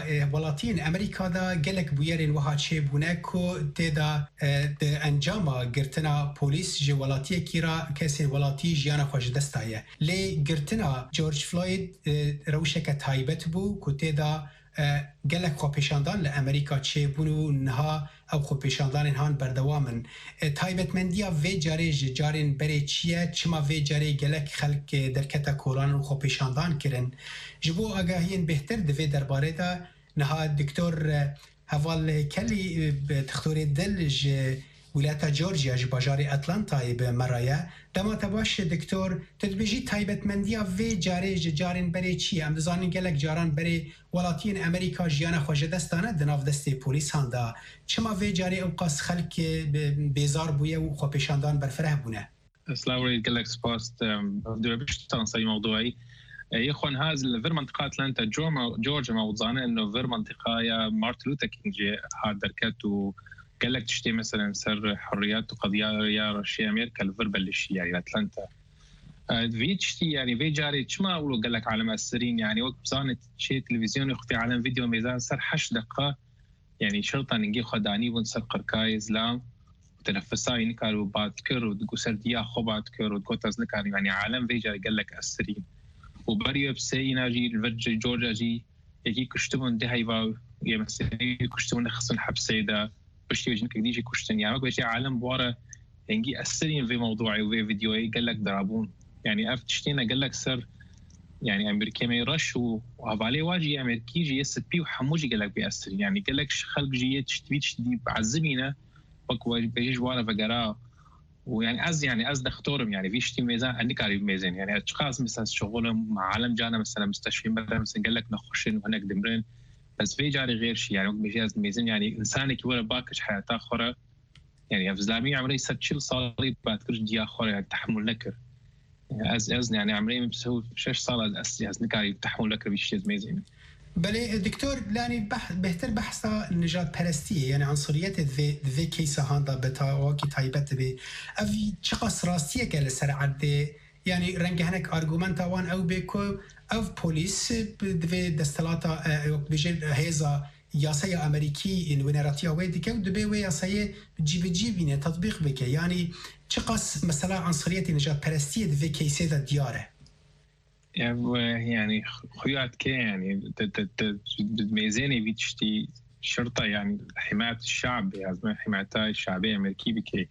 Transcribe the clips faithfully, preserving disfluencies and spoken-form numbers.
ولاتین امریکا دا گلک بویرین وها چه بونه کو تدا انجام گرتنا پلیس جو ولاتی کیرا کسی ولاتی جیانا خوش دستایه لی گرتنا جورج فلوید روشک تایبت بو کو تدا گلک خو پیشاندان لامریکا چه بونو نها او خو پیشاندان هان بردوامن تایبت مندیا و جاری جارین بری چیه چما و جاری گلک خلق درکتا کوران خو پیشاندان کرن جبو آگاهین بهتر دوی درباره دا نها دکتور حوال کلی دکتور دلج ولایت جورجیا ج بازار اتلانتای به مرایه دما تباش دکتور تدبیجی تایبت مندیا و جاری جارین بری چی ام دزانین گلک جاران بری ولاتین امریکا جیانا خوش دستانه دناف دستی پولیس هاندا چما و جاری اوقاس خلق بیزار بویه و خو پیشاندان برفره بونه السلام عليكم لك سباست دو بشتان صي موضوعي يخون هذا الفير منطقة أتلانتا جورجيا موضعنا إنه فير منطقة يا مارتن لوثر كينج هاد دركات وقال لك تشتي مثلا سر حريات وقضايا رشيا أمريكا الفير بلش يعني أتلانتا في تشتي يعني في جاري شما أقوله قال لك عالم السرين يعني وقت بصانت شيء تلفزيون يخفي عالم فيديو ميزان سر حش دقة يعني شرطة نجي خداني ونسر قركاي إسلام تنفساي نكارو باتكر ودقوسر ديا خوباتكر ودقوتاز نكارو يعني عالم في جاري قال لك السرين وبريو بسينا جي الفرج جورجيا جي يجي كشتمون ده هيفا يمثل كشتمون خصن حبسي ده بشتي وجنك ديجي كشتن يعني بيجي عالم بورا ينجي السرين في موضوعي وفي فيديوهي قال لك درابون يعني افتشتينا قال لك سر يعني امريكا ما يرش وهفالي واجي امريكي جي اس بي وحموجي قال لك بيأثر يعني قال لك خلق جي تشتوي تشتي بعزمينا وكو بيجي جوارا فقرا ويعني از يعني از دكتورم يعني في شتي ميزان عندي قريب ميزان يعني اشخاص مثلا شغلهم مع عالم جانا مثلا مستشفى مثلا قال لك نخشين وهناك دمرين بس في جاري غير شيء يعني بيجي از ميزان يعني انسان كي ولا باكش حياته اخرى يعني افزلامي عمري ستشيل صليب بعد كرج دي اخرى يعني تحمل نكر از از يعني عمري مسوي شش صاله از نكاري تحمل نكر بيشي ميزان بله دكتور لاني بح بهتر بحثا نجات پرستیه يعني عنصريات ذي ذي كيسا هاندا بتاواكي تايبت بي افي چقاس راستيه قال سر عده يعني رنگ هنك ارغومنتا وان او بكو او بوليس دفي دستلاتا بيجي هيزا ياسايا امريكي ان ونراتيا ويدي كو دبي وي ياسايا جيب جيبينه تطبيق بك يعني چقاس مثلا عنصريات نجات پرستية ذي كيسه دا دياره يعني خيات كي يعني ميزاني في تشتي شرطة يعني حماية الشعب يعني حماية الشعبية الأمريكية بكي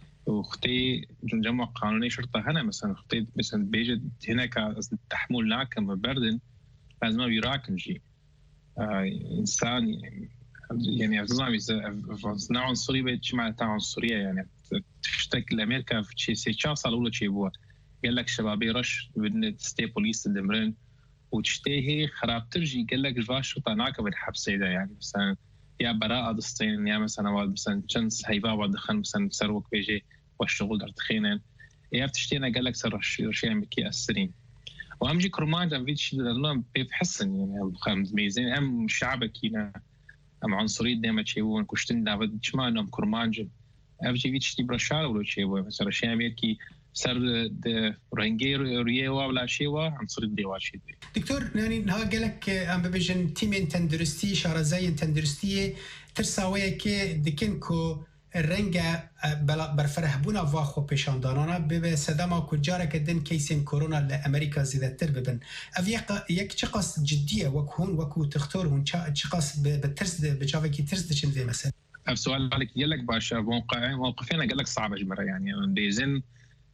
وختي جمع قانوني شرطة هنا مثلا ختي مثلا بيجد هناك تحمل لاكم بردن لازم يراكم شيء آه إنسان يعني يعني أفضل إذا عنصرية بيتش معناتها عنصرية يعني تشتكي لأمريكا في شيء سيشاف صاروا له شيء بوا قال لك شبابي رش بدنا تستي بوليس الدمرين وتشتهي خراب ترجي قال لك جواش شرطة ناكب الحبسة ده يعني مثلا يا براءة دستين يا مثلا واد مثلا جنس هيفا واد دخل مثلا سروك بيجي والشغل درتخينن يا بتشتينا قال لك سر رشي أمريكي أسرين وأهم جي كرمان جم فيش لأنهم بيحسن يعني خمس ميزين أم شعبك هنا أم عنصرية دائما شيء كشتن دافد شما إنهم كرمان جم أم جي فيش تبرا شعر ولا شيء مثلا رشي أمريكي سر د رنگي ريوا ولا شيوا عنصر الديواشي دكتور يعني ها قالك ام بيجن تيم تندرستي شارع زي تندرستي ترساوي كي دكنكو الرنجا برفرهبونا واخو بيشاندانا به صدما كو جارك دن كيسين كورونا لامريكا زيادتر ببن افيق يك چقاس جديه وكون وكو تختار هون چقاس بترس بجاوي كي ترس دشن في مثلا السؤال عليك قال لك باشا موقع موقفين قال لك صعب اجمره يعني بيزن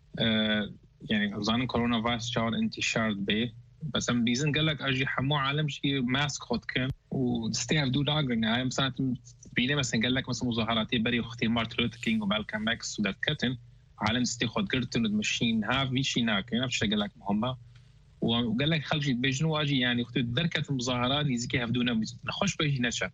آه يعني ظن كورونا فيروس شعر انتشار به بس ام بيزن قال لك اجي حمو عالم شيء ماسك خد كان وستيف دو داغر يعني مثلا بينا مثلا قال لك مثلا مظاهراتي بري اختي مارتن لوثر كينج ومالكم اكس ودكتن عالم ستي خد قرتن المشين ها في شيء هناك نفس الشيء قال لك مهمه وقال لك خلجي بيجنوا اجي يعني اختي دركه المظاهرات يزكي هفدونا نخش بيجي نشا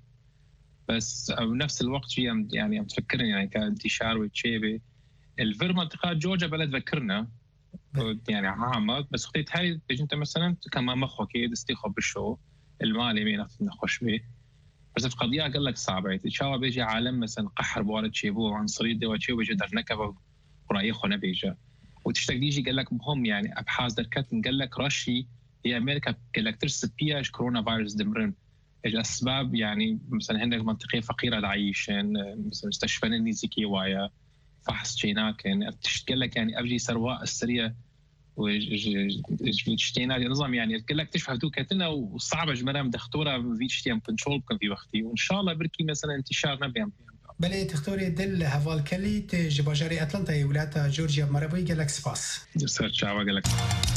بس بنفس الوقت يعني عم تفكرني يعني كانتشار وتشيبه الفير منطقة جورجيا بلد ذكرنا يعني عامة بس خطيت هاي بيجي انت مثلا كمان مخو كي دستيخو بالشو المالي مين نخش به بس في قضية قال لك صعبة تشاوا بيجي عالم مثلا قحر بوارد شيبو عنصرية دوا شيبو بيجي در نكبة قرائي خونا بيجا وتشتاق ديجي قال لك مهم يعني أبحاث دركات قال لك رشي هي أمريكا قال لك ترس بياش كورونا فيروس دمرن الأسباب يعني مثلا هناك منطقة فقيرة العيشين مثلا مستشفى نيزيكي وايا فحص شيناكن تشتكلك يعني أبجي سرواء السرية وجتينا نظام يعني كلك تشوف كاتنا وصعبة جمرام دختورة في شتيم كنترول كان في وقتي وإن شاء الله بركي مثلا انتشار نبيهم بله تختوري دل هوال كلي تجباجري أتلانتا ولاية جورجيا مربوي قالك سباس سر شعبا قالك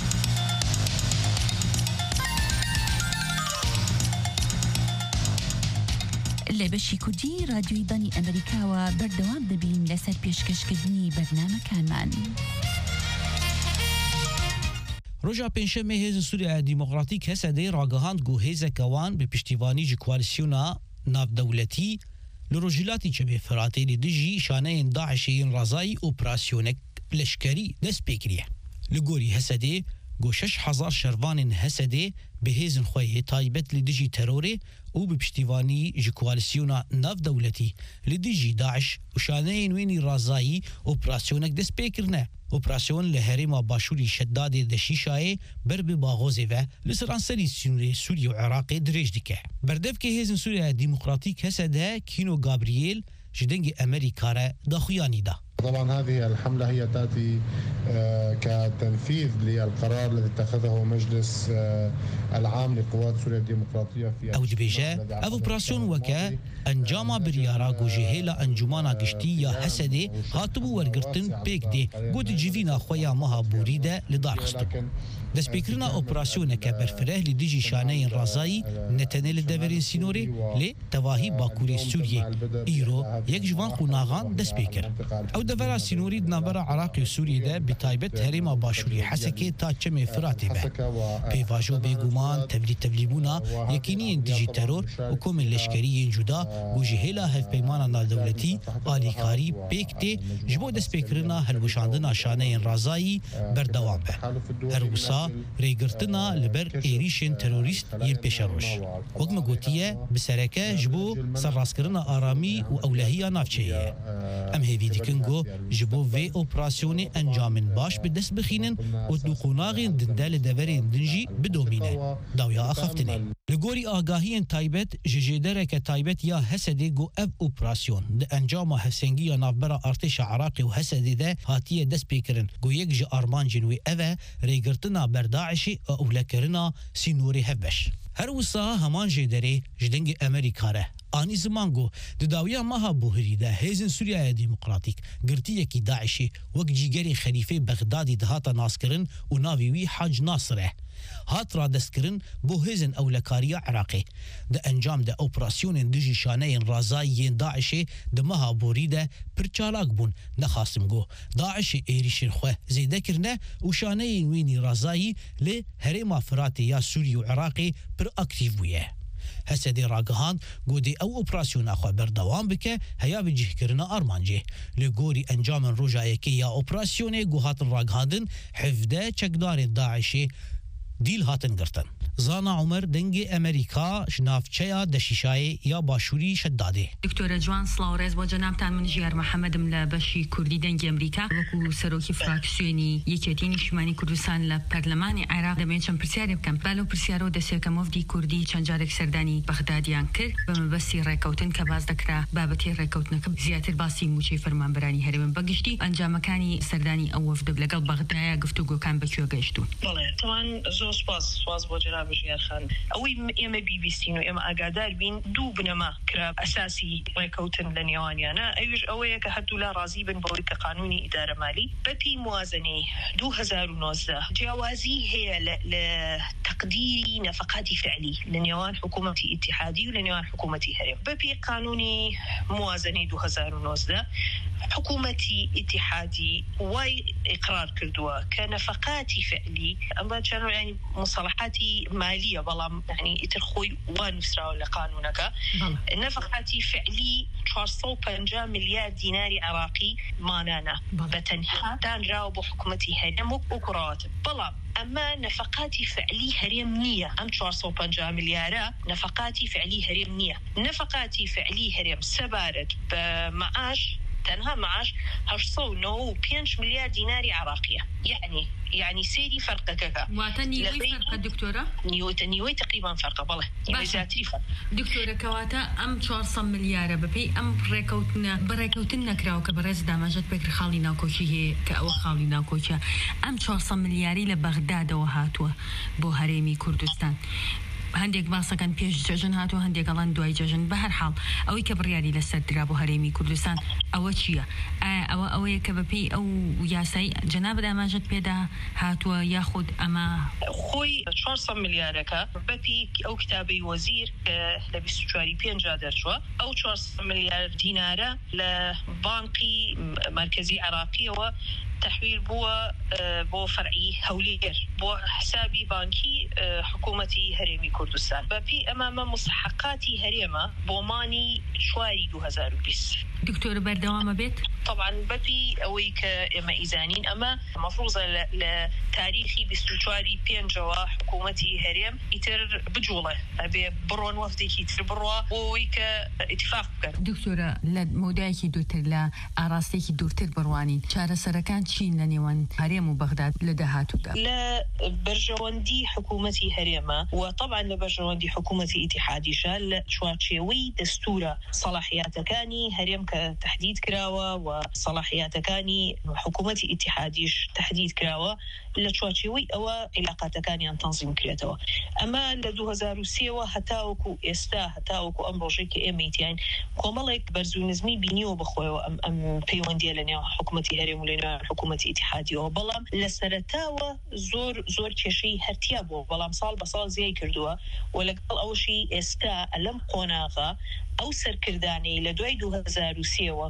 لبشي كودي راديو داني أمريكا وبردوام دبين لسر بيشكش كدني برنامج كان روجا پنجشنبه هیز سوریه دموکراتیک هسته راگهاند گو هیز کوان به پشتیبانی جی کوالسیونا ناف دولتی لروجلاتی چه به فراتی دیجی شانه داعشین رضای اپراسیونک لشکری دست بکریه لگوری هسته گو شش هزار شروان هسته به هیزن خویه تایبت لدیجی تروره او به پشتیبانی جی کوالسیونا ناف دولتی لدیجی داعش و شانه وینی رضایی اپراسیونک دست بکرنه اپراسیون لهرما باشوری شداد دشیشای بر به باغوزه و لسرانسری سوریه سوریه و عراق درج دیکه بردف که هیزن سوریه دموکراتیک هسده کینو گابریل جدنگ امریکا را داخویانی دا طبعا هذه الحملة هي تأتي كتنفيذ للقرار الذي اتخذه مجلس العام لقوات سوريا الديمقراطية في او دبيجة او اوبراسيون وكا انجاما بريارا جوجهيلا انجمانا قشتية حسدي هاتبو ورقرتن بيك دي قد جيفينا خويا مها بوريدة لدار خستو دست بكرنا اوبراسيون كبرفره لديجي شانين رازاي نتنيل دفرين سينوري لي تواهي باكوري سوريا ايرو يك جوان قناغان دست بكر او دفرا سينوري دنابرا عراقي سوريا ده بتايبت هريما باشوري حسكي تا چمي فراتي به بيواجو بيگومان تبلي تبليبونا يكيني ديجي ترور وكوم اللشكري جدا وجهيلا هف بيمانا نال دولتي آليكاري بيكتي جبو دست بكرنا هلوشاندنا شانين رازاي بردوام به هروسا ریگرتنا لبر ایریشن تروریست یم پیشروش وقم گوتیه بسرکه جبو سراسکرنا آرامی و اولهیا نافچهیه ام هیوی دیکنگو جبو وی اپراسیون انجامن باش به دست بخینن و دقوناغین دندل دورین دنجی بدومینه داویا اخفتنه لگوری آگاهین تایبت ججیدره که تایبت یا حسده گو اف اپراسیون ده انجام هفسنگی یا نافبرا ارتش عراقی و حسده ده هاتیه دست بیکرن گو یک جه آرمان جنوی اوه ریگرتنا برداعشی اولکرنا سینوری هفبش هر وصا همان جدره جدنگ امریکا ره آنی زمانگو دداویا ماها بوهری ده هیزن سوریا دموکراتیک گرتیه کی داعشی وک جیگری خلیفه بغدادی دهاتا ناسکرن و ناویوی حاج ناصره هات را دستکرن بو هیزن اولکاریا عراقی ده انجام ده اپراسیون دجی شانه رازایین داعشی ده مها بوری ده پرچالاک بون نخواستم گو داعشی ایریشن خواه زیده کرنه و شانه وینی رازایی لی هریما فراتی یا سوری و عراقی پر اکتیو بویه هسدي راگهان گودی او اپراسیون اخو بردوام بکه هيا بجه کرنا ارمانجه لگوری انجام روجایکی یا اپراسیون گوهات راگهاندن حفده چکدار داعشی دیل هاتن گرتن زانا عمر دنگ امریکا شنافچه دشیشای یا باشوری شداده دکتور جوان سلاورز با جنابتان من جیار محمد ملا بشی کردی دنگ امریکا وکو سروکی فراکسیونی یکیتین شمانی کردستان لپرلمان عراق دمیچم پرسیاری بکم بالو پرسیارو دسیکم مفدی کردی چند جارک سردانی بغدادیان کرد بمبستی ریکوتن که باز دکرا بابتی ریکوتن که زیاتر باسی موچی فرمان برانی هرم بگشتی انجامکانی سردانی او وفد بلگل بغداد گفتگو کان بکیو گشتون طبعا زو سپاس سپاس بو جناب جیار خان اوی ام بی بی سی نو ام اگادار بین دو بنما کرا اساسي ریکوتن لنیوانیانا ایش اوی که حدو لا راضی بن بوری که قانونی اداره مالی بپی موازنه دو هزار و نوزده جوازی هي لتقدير نفقات فعلي لنيوان حكومة اتحادي ولنيوان حكومة هرم ببي قانوني موازنة دو هزار و نوزده حكومة اتحادي واي إقرار كردوا كنفقات فعلي أما كانوا يعني مصطلحاتي مالية بلا يعني يترخوي ونفسرا ولا قانونك نفقات فعلي أربعمية وخمسين مليار دينار عراقي مانانا بتنحى دان جاوب حكومة هرم وكرات بلا أما نفقاتي فعلي هرم نية أم أربعمية وخمسين مليار نفقاتي فعلي هرم نية نفقاتي فعلي هرم سبارت بمعاش تنها معاش هشتصد وتسعة وخمسين مليار ديناري عراقية يعني يعني سيدي فرقك واتني وي فرق دكتورة نيوي نيوي تقريبا فرقه بالله باشاتري دكتورة كواتا ام چهارصد مليار ببي ام ريكوتنا بريكوتنا كراو كبرز دامجت بكر خالينا كوشي هي كاو خالينا كوشا ام چهارصد ملياري لبغداد وهاتوا بو هرمي كردستان هندێک باسەکان پێش جەژن هاتو هەندێک گەڵان دوای جەژن بە هەر حاڵ ئەوەی کە بڕیاری لەسەر درا بۆ هەرێمی کوردستان ئەوە چییە؟ ئەوە ئەوەیە کە بەپێی ئەو یاسای جەناب داماژت پێدا هاتووە یاخود ئەمە خۆی چهارصد ملیارەکە بەپی ئەو کتابەی وەزیر لە بیست و چوار پێنج دەرچووە ئەو چهارصد ملیار دینارە لە بانقی مرکزی عراقیەوە تحويل بوا بو فرعي هولير بو حسابي بانكي حكومتي هرمي كردستان ببي امام مستحقاتي هريمه بوماني شواري دو هزار وبيس دكتور بردوام بيت طبعا ببي اويك اما ايزانين اما مفروضه لتاريخي بستوچواري بينجوا حكومتي هرم يتر بجوله ابي برون وفدي يتر بروا ويك اتفاق دكتوره لمودايكي دوتر لا اراستيكي دورتر برواني چاره سركان چین لنيوان هرم وبغداد لدهاتودا لا برجواندي حكومتي هرمه وطبعا لبرجواندي حكومتي اتحادي شال شواتشيوي دستوره صلاحياتكاني هرم كتحديد كراوه وصلاحياتكاني حكومتي اتحاديش تحديد كراوه لشواتشيوي او علاقاتكاني ان تنظيم كرياتوا اما ل ألفين وثلاثة هتاوكو استا هتاوكو ام روجيك اميت يعني كومالك برزونزمي بينيو بخوي ام ام بيوندي لنا حكومتي هرم ولنا حكومتي اتحادي وبلام لسرتاوا زور زور كشي هرتيابو بلام صال بصال زي كردوا ولا اول شيء استا لم قناغه او سركرداني لدوي دو هزار وسيوة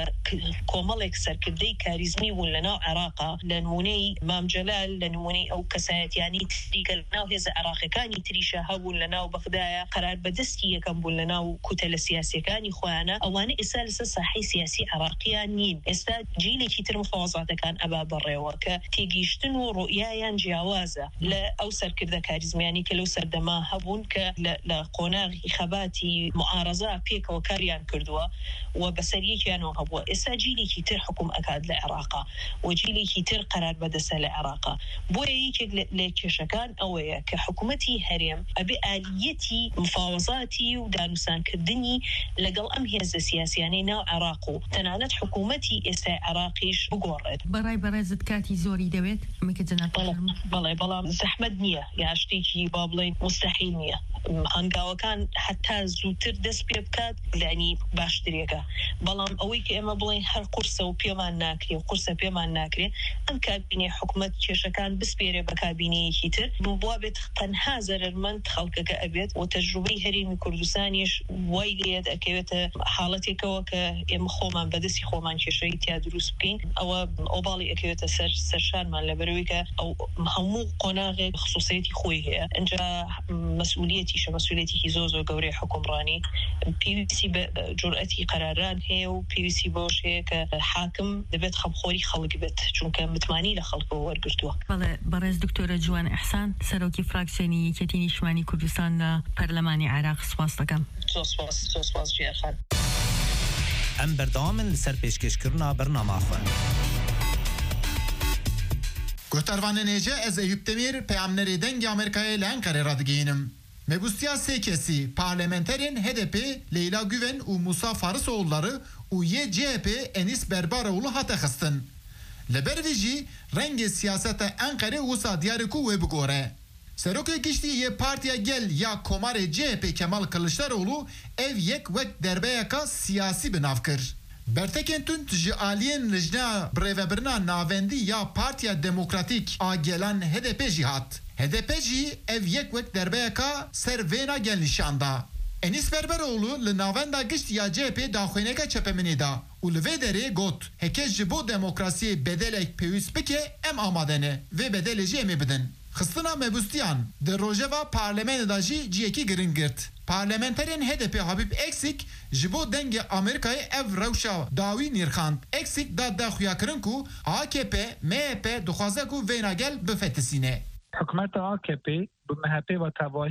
كومالك سركردي كاريزمي ولنا عراقة لنوني مام جلال لنوني او كسات يعني تريك لنا هذا عراقي كان يتريشا هاول لنا وبغدايا قرار بدستي كان بولنا وكتل سياسي كان يخوانا اواني اسالس صحي سياسي عراقيانين استا جيلي كتر مفاوضات كان ابا بريوك تيجيشتنو رؤيايا جوازة لا او سركردا كاريزمي يعني كلو سردما هبون ك لا قناغ خباتي معارضة بيك وكاريان كردوا وبسرية كانوا هو إساجيلي كتير حكم أكاد لعراقة وجيلي كتير قرار بدس لعراقة بويا لكشكان أويا كحكومتي هريم أبي آليتي مفاوضاتي ودانوسان كردني لقل أم هيز السياسي يعني ناو عراقو تنانت حكومتي إسا عراقيش بقورد براي براي زدكاتي زوري دويت مكتنا بلا بلا زحمد نية يا اشتيكي بابلين مستحيل نية هنقاوة كان حتى زوتر دس بيبكات يعني باشتريكا بلام أويك إما بلين هر قرصة وبيمان ناكري وقرصة بيمان ناكري أم كابيني حكومة كيشكان بسبيري بكابيني كتير بوابة تنها زرر من تخلقك أبيت وتجربي هريمي كردستانيش وايليت أكيوت حالتي كوكا إما خومان بدسي خومان كيشي تيا دروس بكين أو أوبالي أكيوت سر سرشان من لبرويكا أو همو قناغي خصوصيتي خوي هي إنجا مسؤوليتي شو مسؤوليتي هزوزو قوري حكمراني بي سي بجرأتي قراران هي وبي سي بوش هيك حاكم دبت خبخوري خلق بيت چونك متماني لخلقه ورقرتوه بله برز دكتورة جوان إحسان سروكي فراكسيوني يكتيني شماني كردستان برلماني عراق سواس لكم سواس سواس جي أخان ام بردام لسر پیشکش کرنا برنامه خواه گوهتروان نیجه از ایوب دمیر پیامنری دنگ امریکای لانکره را دگینم Mebustiya Sekesi parlamenterin H D P Leyla Güven u Musa Farisoğulları u Y C H P Enis Berbaroğlu hatekhstin. Leberviji rengi siyasete Ankara usa diyariku ve bugore. Seroke giştiye partiya gel ya komare C H P Kemal Kılıçdaroğlu ev yek vek derbeyaka siyasi binavkır. Bertekentün ji aliyen lijna brevebrina navendi ya partiya demokratik a gelen H D P jihat. H D P jî ev yek wek derbeyeka ser vêna gel nîşanda. Enis Berberoğlu li navenda gişt ya C H P daxwêneka çepeminê da û li vê derê got heke ji bo demokrasiyê bedelek pêwîst bike em amade ne vê bedelê jî em ê bidin. Xistina mebustiyan di rojeva parlemenê da jî ciyekî giring girt. Parlamenterên H D P Habib Eksik ji bo dengê Amerîkayê ev rewşa dawî nîrxand. Eksik da daxuyakirin ku A K P M H P dixwaze ku vêna gel bifetisîne. حکومت آ کی پی به مهپی و تواهی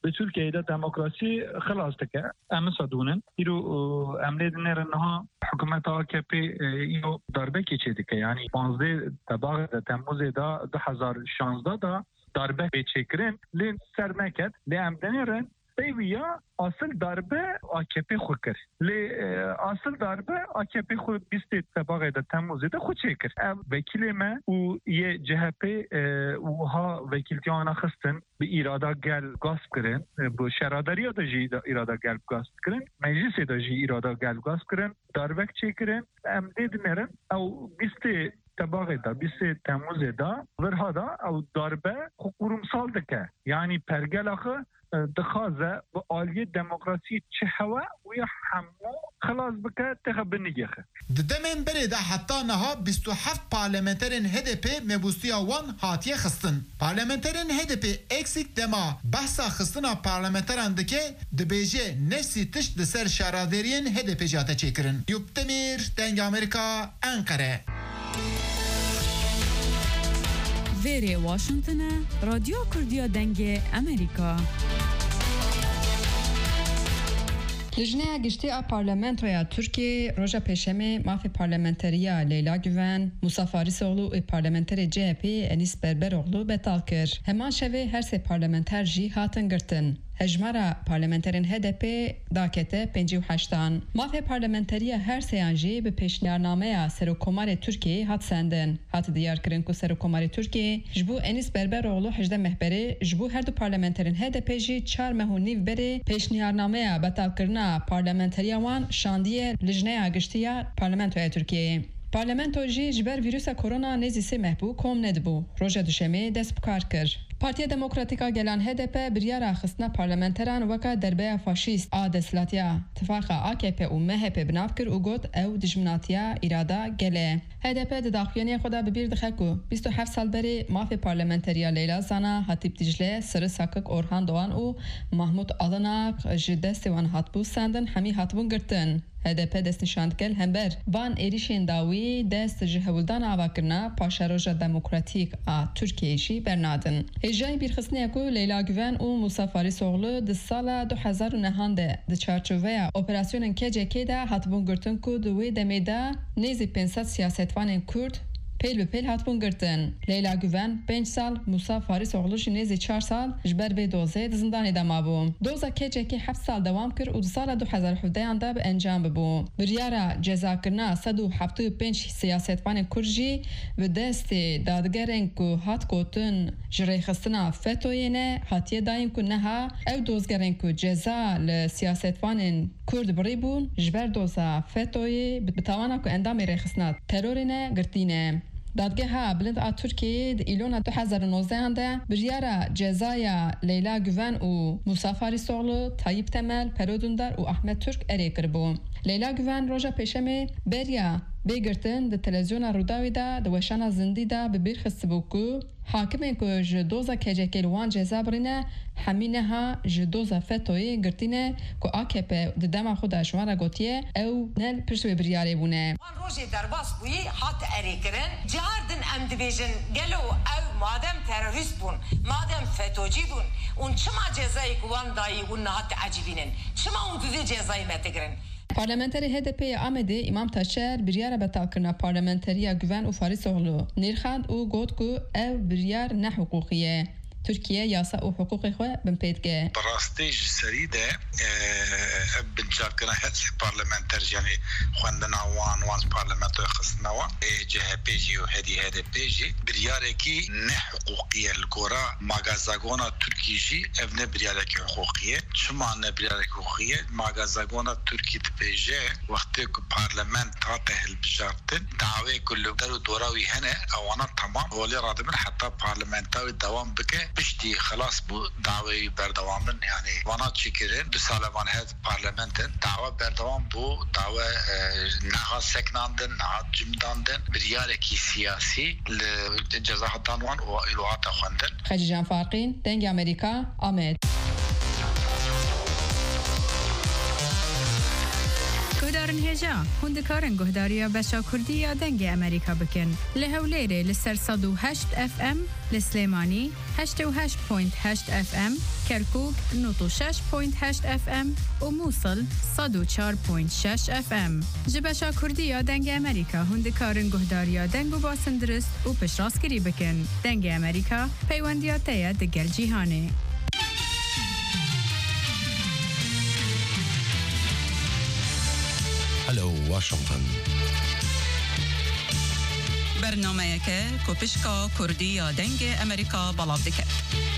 بتركيا دا ديمقراطي خلاص تك امس دونن يرو امنيد نرنها حكومه آ کی پی اینو ضربه کیچیده که یعنی پانزده تباغ تموز دا دو هزار و شانزده دا ضربه بچکرین لین سرمکت لی امدنیرن بیویا اصل ضربه آ کی پی خود کرد لی اصل ضربه آ کی پی خود بیست تباغ دا تموز دا خود چکر وکیل ما و یه جهپی و ها وکیلتیانا خستن به ایرادا گل گاسب کرن با شرادری دا جی ایرادا گل گاسب کرن مجلس دا جی ایرادا گل گاسب کرن ضربه چکرن ام دید نرن او بیست تباغ دا بیست تموز دا ورها دا او ضربه خورم سال دکه یعنی پرگل آخه دخازه و آلیه دموکراسی چه هوا و یا همو خلاص بکه تخبر نگیخه ددمین بری دا حتی نها بیست و هفت پارلمنترین هدپ مبوسtia وان هاتیه خستن پارلمنترین هدپ اکسیک دما بحثا خستنا پارلمنتران دکه دبیجه نفسی تشت دسر شارادرین هدپ جاته چکرن یوبتمیر دنگ امریکا انقره ویری واشنطن رادیو کردیا دنگ امریکا لجنه گشتی ا پارلمانتویا ترکیه روژا پیشمه مافی پارلمانتریا لیلا گوون موسی فارسوغلو ای پارلمانتر جی پی انیس بربروغلو بتال کر همان شوی هر سه پارلمانتر جی هاتن گرتن هجمارا پارلمانترین هدپ داکته پنجی و هشتان مافی پارلمانتریا هر سیانجی به پیشنهادنامه سروکمار ترکیه هات سندن هات دیار کرن کو سروکمار ترکیه جبو انیس بربروغلو هجده مهبری جبو هر دو پارلمانترین هدپ جی چهار مه نیو بری پیشنهادنامه بتال کرنا پارلمانتریا وان شاندیه لجنه گشتیا پارلمانتویا ترکیه پارلمانتو جی جبر ویروس کرونا نزی سه محبو کوم ندبو روژا دوشمه دست بکار کر پارتیا دموکراتیکا گلان هدپ بریارا خستنا پارلمانتران وکا دربه فاشیست آدسلاتیا تفاقا آ کی پی و مهپ بناف کر و گوت او دجمناتیا ایرادا گله هدپ دداخیانی خدا ببیر دخکو بیست و هفت سال بری مافی پارلمانتریا لیلا زانا حتیب دیجله سر ساکک اورهان دوان و محمود آلناق جدست وان هاتبو سندن همی هاتبون گرتن هدپ دست نشاندگل همبر وان ایریشین داوی دست جهولدان آوا کرنا پاشاروژا دموکراتیک آ ترکیهشی برنادن هجای بیرخستنی اکو لیلا گوون و موسی فارسوغلو د سال دو هزار و نه ده د چارچوبه اپراسیون کجکی ده هاتبون گرتن کو دوی دمیده نیزی پنصد سیاستوان کرد پیل به پیل هاتبون گرتن لیلا گوون پنج سال موسی فارسوغلو نیزی چهار سال جبر به دوزه زندان ادامه بو دوزا کجکی هفت سال دوام کرد و سال دو هزار و هفده انده به انجام ببو بریارا جزا کرنا صد و هفتاد و پنج سیاستوان کرجی و دست دادگرین کو هات کوتن جری خستنا فتوینه هاتیه دایم کو نها او دوزگرین کو جزا ل سیاستوان کرد بری بون جبر دوزا فتوی بتوانا کو اندام ری خستنا ترورینه گرتینه دادگاه ها بلند آ ترکیه د ایلون دو هزار و نوزده انده بریارا جزایا لیلا گوون و موسی فارسوغلو طیب تمل پرودندر و احمد ترک اری کربو لیلا گوون روژا پیشمه بریا بگرتن د تلویزیون روداوی دا د وشانا زندی دا به بیر خستبو کو حاکمه که جدوزا کجکی لوان جزا برینه همینه ها جدوزا فتوی گرتینه که آکپه د دم خود شوان گوتیه او نل پرسوی بریاره بونه وان روژی درباس بویی هات اری کرن جهاردن ام دیویژن گلو او مادم تروریست بون مادم فتوجی بون اون چما جزایی که وان دایی اون نهات عجیبینن چما اون دوزی جزایی متگرن پارلمانتری هدپ آمده امام تاشر بریار بتال کرنا پارلمانتریا گوون و فارسوغلو نیرخاند و گوت کو او بریار نه حقوقیه ترکیه یاسا و حقوق خو بمپیدگه براستی جسری ده بنجار کنه هست پارلمانتر جانی خواندنا وان وان پارلمانتو خصنوا جه پیجی و هدی هدی پیجی بریاره کی نه حقوقیه الگورا ماگازاگونا ترکی جی ابن بریاره کی حقوقیه شما نه بریاره کی حقوقیه ماگازاگونا ترکی تپیجه وقتی که پارلمان تاته البجارتن دعوی کلو درو دوراوی هنه اوانا تمام ولی رادمن حتی پارلمانتاوی دوام بکه بشتي خلاص بو دعوة بردوامن يعني وانا تشكرين دو سال وان هاد بارلمانتن دعوة بردوام بو دعوة نها سكناندن نها جمداندن بريالكي سياسي لجزاء دانوان وإلوات خواندن خجي جان فارقين دنج أمريكا آمد كودار ورن هجا هندکارن گهداریا بشا کردی دنگ امریکا بکن لهولیره لسر صد و هشت اف ام لسلیمانی هشت و هشت پوینت هشت اف ام کرکوک نوت و شش پوینت هشت اف ام و موصل صد و چهار پوینت شش اف ام جبشا کردی دنگ امریکا هندکارن گهداریا دنگ و باسندرست و پشراسکری بکن دنگ امریکا پیوندیاتیا دگل جیهانه. هلو واشنطن برنامه که کوپشکا کردی یا دنگ امریکا بلاب دکت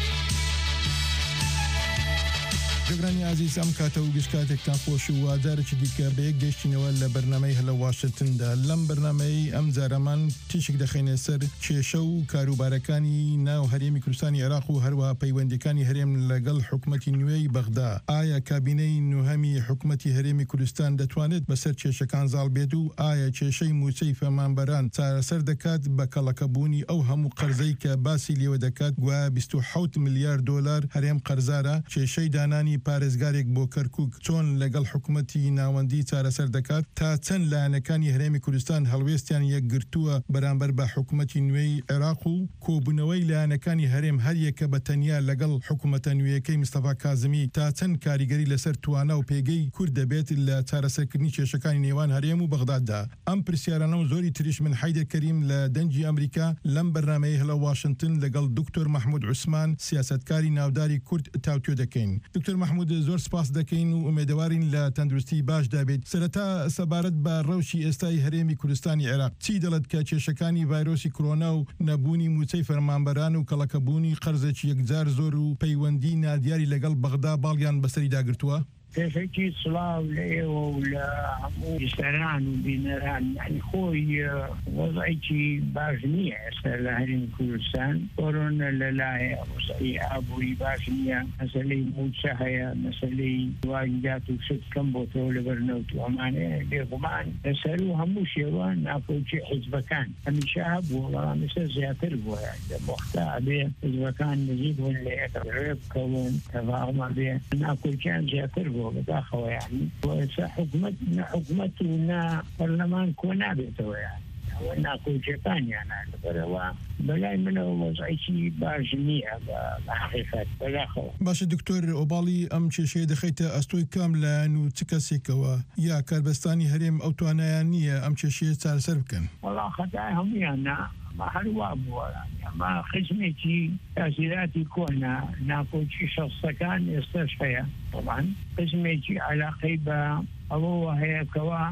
جگرانی عزیز ام کاتو گشکاتک تان خوش و وادارچ دیکه به یک گشتینەوە لە بەرنامەی هەلە واشنگتندا لەم بەرنامەی ئەم زارەمان تیشک دەخینە سەر کێشە و کاروبارەکانی ناو هەرێمی کوردستانی عێراق و هەروەها پەیوەندیەکانی هەرێم لەگەڵ حکوومەتی نوێی بەغدا. ئایا کابینەی نوهەمی حکوومەتی هەرێمی کوردستان دەتوانێت بەسەر کێشەکان زاڵ بێت و ئایا کێشەی موچەی فەرمانبەران چارەسەر دەکات بە کەڵەکەبوونی ئەو هەموو قەرزەی کە باسی لێوە دەکات گوایە بیست و حەوت ملیار دۆلار هەرێم قەرزارە کێشەی دانانی پارێزگارێک بۆ کەرکووک چۆن لەگەڵ حکوومەتی ناوەندی چارەسەر دەکات تا چەند لایەنەکانی هەرێمی کوردستان هەڵوێستیان یەکگرتووە بەرامبەر بە حکوومەتی نوێی عێراق و کۆبوونەوەی لایەنەکانی هەرێم هەر یەکە بە تەنیا لەگەڵ حکوومەتە نوێیەکەی مستەفا کازمی تا چەند کاریگەری لەسەر توانە و پێگەی کورد دەبێت لە چارەسەرکردنی کێشەکانی نێوان هەرێم و بەغداددا. ئەم پرسیارانە و زۆری تریش من حیدر کەریم لە دەنجی ئەمریکا لەم بەرنامەی هەلە واشنگتن لەگەڵ دکتۆر مەحموود عوسمان سیاسەتکاری ناوداری کورد تاوتوێ دەکەین. دکتۆر مەحموود زۆر سپاس دەکەین و ئومێدەوارین لە تەندروستی باش دابێت. سەرەتا سەبارەت بە ڕەوشی ئێستای هەرێمی کوردستانی عێراق چی دەڵێت کە کێشەکانی ڤایرۆسی کۆرۆنا و نەبوونی موچەی فەرمانبەران و کەڵەکەبوونی قەرزێکی یەکجار زۆر و پەیوەندی نادیاری لەگەڵ بەغدا باڵیان بەسەری داگرتووە؟ کێشێکی سڵاو لە ئێوە و لە هەموو بیسەران و بینەران یعنی خۆی وەزعێکی باش نییە ئێستا لە هەرێمی کوردستان کۆرۆنا لەلایە وەزعی ئابووری باش نییە مەسەلەی موچە هەیە مەسەلەی واردات و شت کەم بۆتەوە لەبەر نەوت و ئەمانەیە بێگومان لەسەر و هەموو شێوە ناکۆچی حیزبەکان هەمیشە هەبووە بەڵام ئێستا زیاتر بووە لە وەختە ئەبێ حیزبەکان نزیک بوون لە یەکە ڕێ بکەون تەواوما بێ ناکۆچیان زیاتر بووە بداخل يعني حكومة حكومة ونا برلمان كونا بيتويا ونا كوجتان يعني بروا بلاي منه وضعي باجنية بحقيقة بداخل. باش دكتور أوبالي أم شيء دخيت أستوي كاملة إنه تكسيكوا يا كربستاني هرم أو توانيانية أم شيء صار سربكن. والله خداهم يعني ما حلوة بولا ما خدمتي تأثيراتي كونا ناكوشي شخص كان يستشفى طبعا خدمتي على قيبة الله هي كوا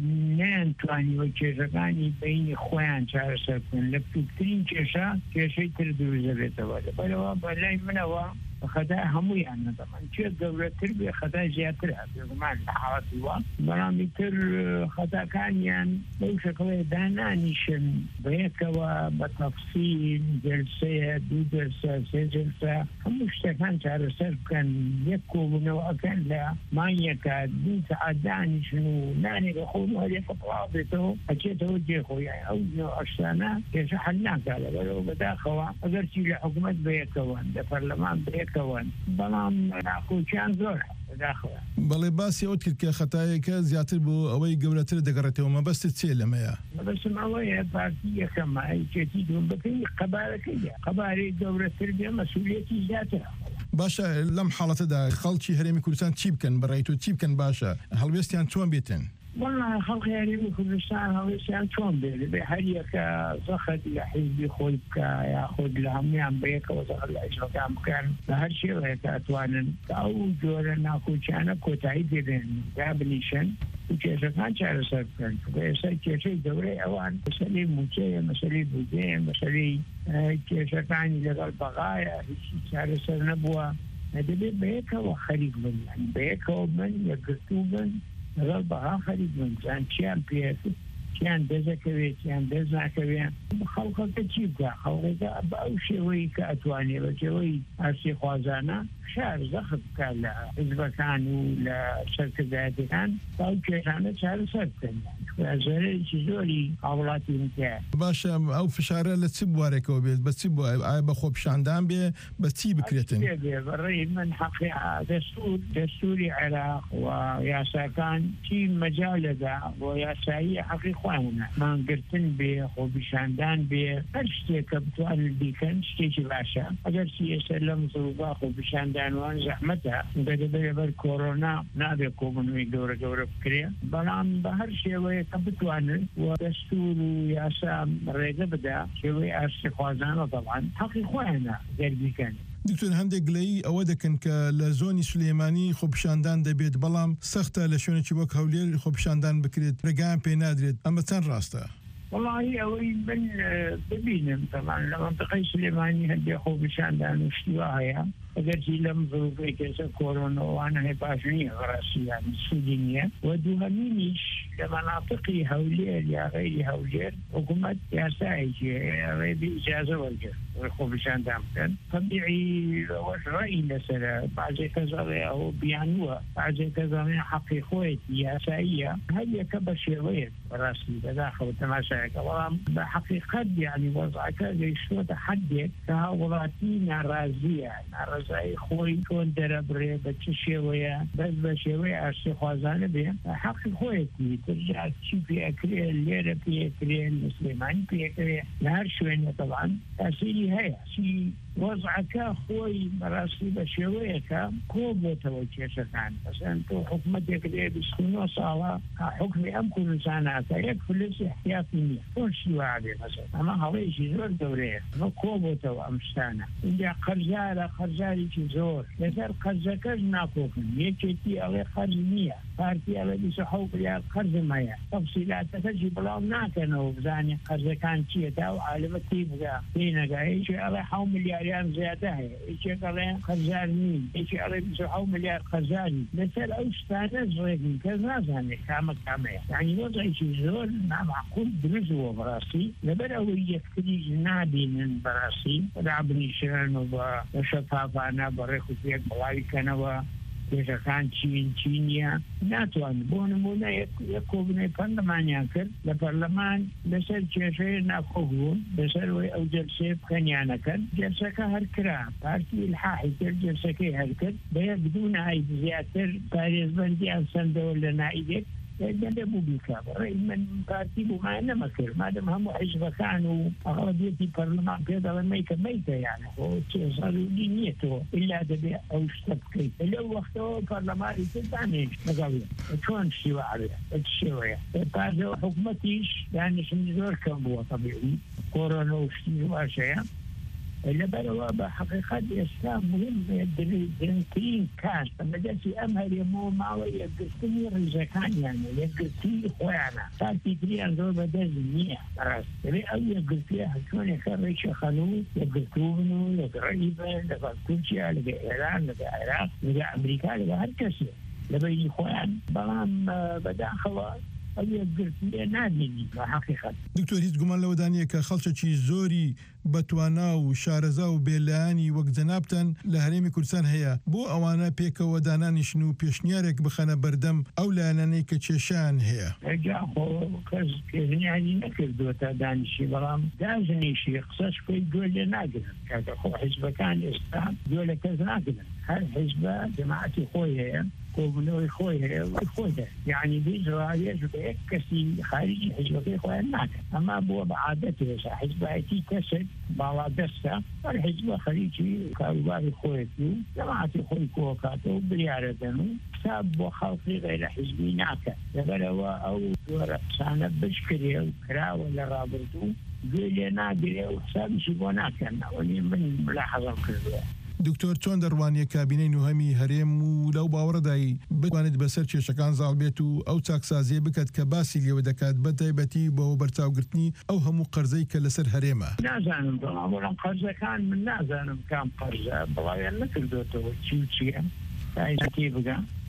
نان تواني وكيشكاني بين خوان شارسكن لبتكترين كيشا كيشي تردو زبيتا ولا بلوا بلاي منوا خدا همو يعني طبعا شيء دولة تربية خدا زيادة بمعنى حالات الوقت برامج تر خدا كان يعني لو شكله دانانيشن بيكوا بتفصيل جلسة دو جلسة سه جلسة هم مشتكان شارسر كان يكو بنوع كان لا ما يكاد دو تعدانيشن ناني بخونوا هذه فطرابته أكيد وجه خويا أو أشتانا يشحناك على ولو بداخوا أقرتي لحكومة بيكوا لبرلمان بيكوا بەڵام ناکۆچیان زۆر داخەوە. بەڵێ باسی ئەوت کرد کە خەتایەکە زیاتر بۆ ئەوەی گەورەتر دەگەڕێتەوە مەبەستت چێ لەمەیە؟ مەبەستم ئەوەیە پارتی یەکەمە ئەیکێتی دوم بکەی قەبارەکەیە قەبارەی گەورەتر بێ مەسئولیەتی زیاترە. باشە لەم حاڵەتەدا خەڵکی هەرێمی کوردستان چی بکەن بەڕێیت و چی بکەن باشە هەڵوێستیان چۆن بێتن؟ والله خلق هريم كردستان هو يسان شون بيلي بحريك زخد لحزب خلق ياخذ لهم يام بيك وزخد لعيشة كام كان بهالشيء وهيك أتوانا أو جورا ناكو كان كوتاي دين جابنيشن وكيف كان شعر سرقن ويسا كيف دوري أوان مسألة موجية مسألة بودين مسألة كيف كان لغا البغايا شعر سر نبوة هذا بيك وخريق من يعني بيك ومن يقرتو من نظر بها خرید من زن چیان پیت چیان دزکوی چیان دزنکوی خلقه که چی بگه خلقه که با او شوی که اتوانی و شوی ارسی خوازانه شار زخم كان لحزب كانوا لشركة كان أو كيسانة شار سرتن فزوري شزوري أولاتي متاع باش أو فشارة لتسبوارك وبيت بتسبوا أي بخوب شاندان بي بتسيب كريتن بري من حقيقة دستور دستوري عراق ويا ساكان في مجال ذا ويا سايي حقيقة ما قرتن بي خوب شاندان بي أرشتي كبتوان بيكن شتيش باشا أجر سياسة لم ظروفا خوب شاندان وان زحمتها بدأ بيبر كورونا نابي كومنوي دورة دورة فكرية بلان بهر شيء كبتوان ودستور ويا سام ريقة بدا شيء أرشتي خوازانا طبعا حقيقة هنا قربي كان دکتۆر هەندێک لەی ئەوە دەکەن کە لە زۆنی سلێمانی خۆپیشاندان دەبێت بەڵام سەختە لە شوێنێکی وەک هەولێر خۆپیشاندان بکرێت ڕێگایان پێ نادرێت ئەمە چەند ڕاستە؟ والله أوي من ببينم طبعا لمنطقة سليماني هدي خۆپیشاندان وشتواها أجرتي لم ظروفي كيسا كورونا وأنا هباشنية غراسية يعني سودينية ودوهمينيش لمناطقي هولير يا غير هولير حكومة يا سايج يا غير إجازة والجر خۆپیشان دامكن طبيعي وش رأي مثلا بعض كذا أو بيانوا بعض كذا حقي خويت يا ساية هي كبشيوية راسي بداخل تماشاك والله بحقيقة يعني وضعك ليش تحدي كهولاتي نارازية نارازي خوي كون دربري بتشيوية بس بشيوية أرسي خوازانة بيه حقي خويتي ترجع تشي في أكري الليرة في أكري المسلمان في أكري نهار شوينة طبعا أسيلي هي شي وضعك خوي مراسي بشويك كوبو توجه شكان بس أنتو حكمتك اللي بيسكنوا صالة حكم أمكن إنسانات يكفي ليس احتياطي كل شيء عليه مثلا أما هواي شيء زور دوريه ما كوبو تو أمستانا إذا قرزارة قرزاري شيء زور لذا قرزكش ناكوكن يكتي على قرزنية بارتي على بيسحوك يا قرز مايا تفصيلات تجي بلاو ناكنو بزاني قرزكان شيء تاو عالمتي بقى هنا قايش على حو ملياريان زيادة هي إيش على قرزانين إيش على بيسحو مليار قرزاني مثلا أوستانا زرقين كذا زاني كام كام يعني وضع شيء زور ما معقول بنزوه براسي لبرأوا يكتري نادي من براسي ولعبني شرن وشفافة أنا بريخو فيك بلاوي كانوا إذا كان تشين تشينيا ناتوان بونمونا يكوبني برلمان كر لبرلمان بسر جلسة ناكوبون بسر أو جلسة خنيانا كان جلسة كهركرا بارتي الحاحي كر جلسة كهركر بيا بدون أي زيادة باريس بندي أنسان دولة نائدك لأن بوبيكا رأي من بارتي بما أنا مكر ما دام هم حزب كانوا أغلبية البرلمان كذا لما يكميته يعني وصاروا دينيته إلا دبي أو استبكي لو وقته البرلمان يتدعني مقاوية شلون شيء عليه الشيء بعد حكومتيش يعني شنزور كم هو طبيعي كورونا وشيء واشياء اللي بلوا بحقيقة الإسلام مهم درنتين كان لما جالس أمهر يمو معه يقرتني رزقان يعني يقرتي إخوانا صار في تري أنظر بدل زمية راس اللي أو يقرتي حكون يخرج خلو يقرتونه يقريبا يقرت كل شيء لقى إيران لقى العراق لقى أمريكا لقى هالكسر لبي إخوان بلام بداخل دکتۆر هیچ گومان لەوە دانیە کە خەڵکێکی زۆری بەتوانا و شارەزا و بێلایانی وەک جەنابتەن لە هەرێمی کوردستان هەیە بۆ ئەوانە پێکەوە دانانیشن و پێشنیارێک بخەنە بەردەم ئەو لایەنانەی کە کێشیان هەیە کەس پێشنیاری نەکردووەتە دانیشی بەڵام داژنیشی قسەش پێی گوێ لێ ناگرن کاتە خۆ حیزبەکان ئێستا گوێ لە کەس ناگرن هەر حیزبە جەماعەتی خۆی هەیە كوبنوي خويه وخويه يعني بيجوا يجوا كسي خارجي حزب خويه ناك اما ابو بعادته حزب ايتي كسر بوادسه الحزب خارجي كاوباري خويه جماعه خوي كوكاتو برياردنو ساب وخلقي غير حزبي ناك لبلوا او دور سنه بشكري وكرا ولا رابطو قال نادري وحساب شبونا كان وني من ملاحظه كذا دکتۆر چۆن دەڕوانیە کابینەی نوهەمی هەرێم و لەو باوەڕدایی بتوانێت بەسەر کێشەکان زاڵ بێت و ئەو چاکسازیە بکات کە باسی لێوە دەکات بە تایبەتی بەوە بەرچاوگرتنی ئەو هەموو قەرزەی کە لەسەر هەرێمە نازانم بەڵام قەرزەکان من نازانم کام قەرزە بەڵاویان نەکردوێتەوە چی و چیە تایبەتی بگەم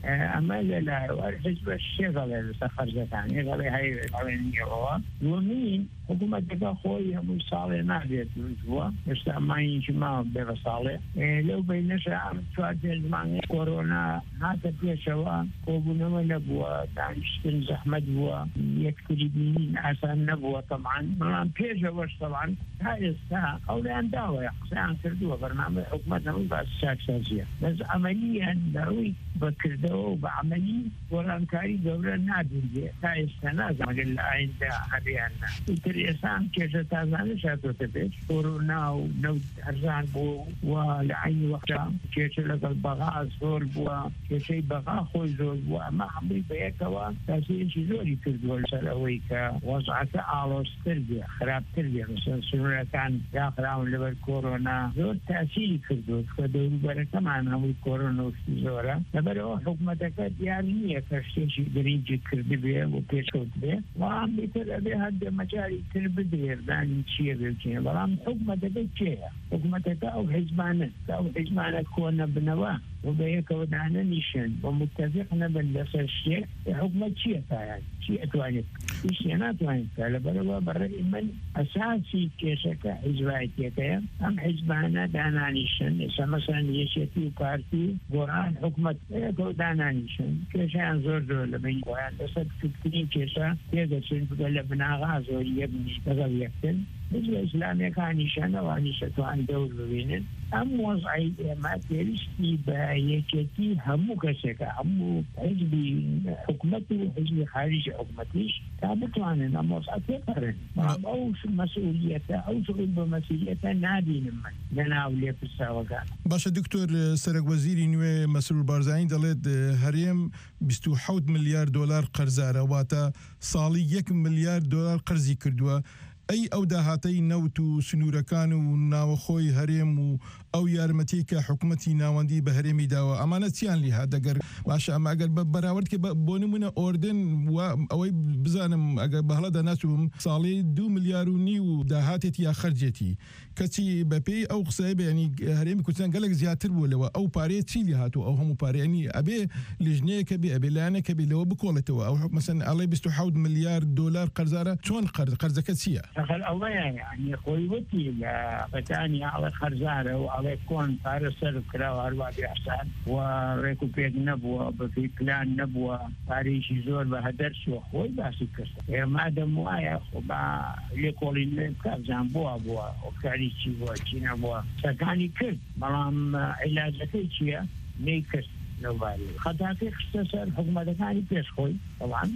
اما لا والحزب الشيخ على سفر ثاني قال هاي على ومين حكومة خويا مصالح نادية الأسبوع بس ما ينجمع بفصالح لو بينش عم تواجه مع كورونا هذا بيشوا وبنا ونبوا تانشتن زحمة بوا يكتري بين عسان نبوا طبعا ما بيجوا طبعا هاي الساعة أو لأن دعوة ساعة كردوا برنامج حكومتنا من بعد ساكسازية بس عمليا دعوي بكردوا بعملي ورانكاري دولة نادية هاي السنة زمان عند حريانا الإنسان كيف تازان شاتو تبيش كورونا ونود أرزان بو ولعين وقتا كيف لك البغاء زور بو كيف بغاء خوي زور بو أما عمري بيكوا تاسين شي زوري كردوا السلويكا وضعك آلوس تربية خراب تربية مثلا سنورة كان ياخراون لبر كورونا زور تأثيري كردوا فدورو بركة معنا هم كورونا وفي زورة لبرو حكومتك ديارية كشتين شي دريجي كردي بيه وبيشوت بيه وعم بيتر أبيه هاد مجاري تربدير داني تشير بالكين برام حكومتك تشير حكومتك أو حزبانك أو حزبانك كونا بنواه وبيك ودعنا نيشن ومتفقنا باللسر الشيء حكومة شيء يعني شيء توانيك شيء أنا توانيك لبروا برا من أساسي كيسك حزباتك أم حزبانا دعنا نيشن إذا مثلا يشتي بارتي قرآن حكومة ودعنا نيشن كيسان زور زور لبين قرآن لسد فكرين كيسا تيجا سنفق لبنا غازو يبني تغيرتن مثل إسلامي كان نيشان وانيشتو عن دور ببينن أم وضعي ما تريستي بايكتي همو كسكا همو حزبي حكمته حزبي خارج حكمتيش تابتو عن النموز أتقرن أو مسؤوليته أو شغل بمسؤوليته نادي نمن لناولي في الساوكان باشا دكتور سرق وزيري نوي مسؤول بارزاين دلت هريم بیست و هەوت ملیار دلار قرزارە واتا ساڵی یەک ملیار دلار قرزی کردووە ئەی ئەو داهاتەی نەوت و سنوورەکان و ناوەخۆی هەرێم و ئەو یارمەتی کە حکوومەتی ناوەندی بە هەرێمی داوە ئەمانە چیان لیها دەگەر باشە ئەمە ئەگەر بەراورد کە بۆ نمونە ئۆردن ئەوەی بزانم ئەگەر بەهڵەدا ناچوم ساڵی دو ملیار و نی و داهاتێتی یا خەرجێتی کەچی بەپێی ئەو قسەی بەینی هەرێمی کوردستان گەلێک زیاتر بوو لەوە ئەو پارەیە چی لیهاتوو ئەو هەموو پارەیەنی ئەبێ لیژنەیەکە بێ ئەبێ لایەنێکە بێ لەوە بکۆڵێتەوە ئەو مەسەن ئەڵێ بیست و هەوت ملیار دلار قەرزارە چۆن قەرزەکە چییە؟ الله يعني قوتي لفتاني على خرزارة وعلى كون فارسر وكلا واربع بإحسان وريكو بيد نبوة بفي بلان نبوة فاريشي زور بهدرس وخوي باسي كسر ما دموايا خبا ليقولين كابزان بوا بوا وكاريشي بوا چينا بوا سكاني كرد ملام علاجتي چيا نيكس نوباري خطاتي اختصر حكومة كاني بيش خوي طبعا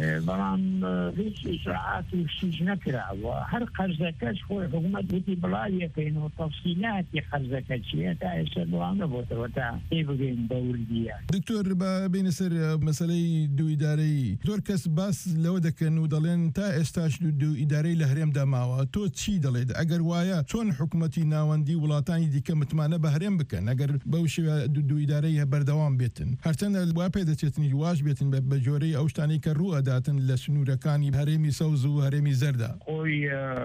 برام هيش إجراءات وشيش نكرة وهر قرزكاش خوي حكومة بيتي بلاية كينو تفصيلات قرزكاش تايسر بوانا بوتا وتا ايبغين دور ديا دكتور بين سر مسألة دو إداري دور كس باس لو دكن ودلين تا استاش دو إداري لهريم داماوا تو تشي دليد أجر وايا شون حكومتي ناوندي ولاتاني دي كمتمانة بهريم بكن أجر بوشي دو إداري بردوام بيتن هرتن الوابيدة تتني واش بيتن بجوري أوشتاني كرو داتن لسنورەکانی هەرێمی سەوز و هەرێمی زەردا خۆی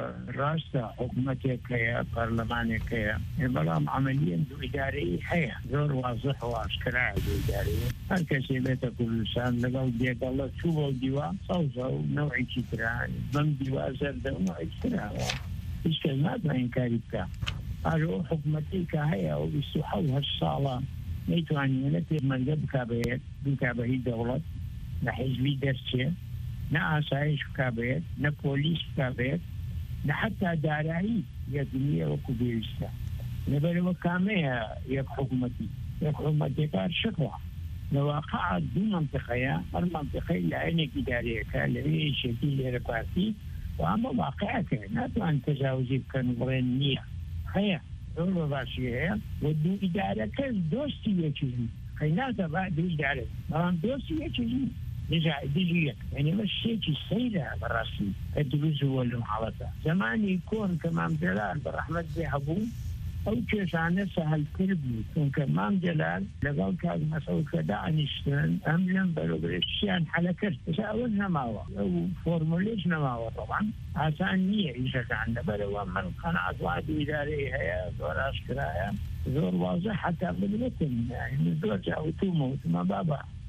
ڕاستە حکوومەتێکەیە پەرلەمانێکەیە بەڵام عملیان دو ئیدارەی هەیە زۆر وازح و ئاشکرایە دو ئیدارەیە هەر کەسێ بێتە کوردستان لەگەڵ دێگەڵە چوو بۆ دیوە سەوزە و نەوعێکی تران بەم دیوە زەردە و نەوعێکی تراوە هیچ کەس ناتوانین کاری بکە ئەو حکوومەتی کە هەیە و بیست و حەوت ساڵە نەیتوانینە پێمەرگە بکابێت بکا بە هیچ دەوڵەت نحزبي درسية نا آسايش كابيت نا بوليس كابيت نا حتى دارائي يدنيا وكبيرستا نبالي وكامية يك حكومتي يك حكومتي كار شكوى لواقع دو منطقية هر منطقية لعينك إدارية كالري شكيل إرباتي وأما واقعك ناتوان تجاوزي بكن بغين نية خيا دولو باشية ودو إدارة كز دوستي يكيزي خيناتا بعد دو إدارة مران دوستي يكيزي نجا ديجيك يعني مش شيء سيدة براسي الدروز هو المحاولة زمان يكون كمام جلال برحمة بيحبو أو كيسانة سهل كربي كون كمام جلال لقال كاد مسؤول كدا نشتن أملم بلو بريشيان حلكت بس أول نماوة أو فورموليش نماوة طبعا عشان نية إيشا كان بلو من قناعة وعد إداري هي دور أشكرايا زور واضح حتى بالمتن يعني زور جاو تومو ثم بابا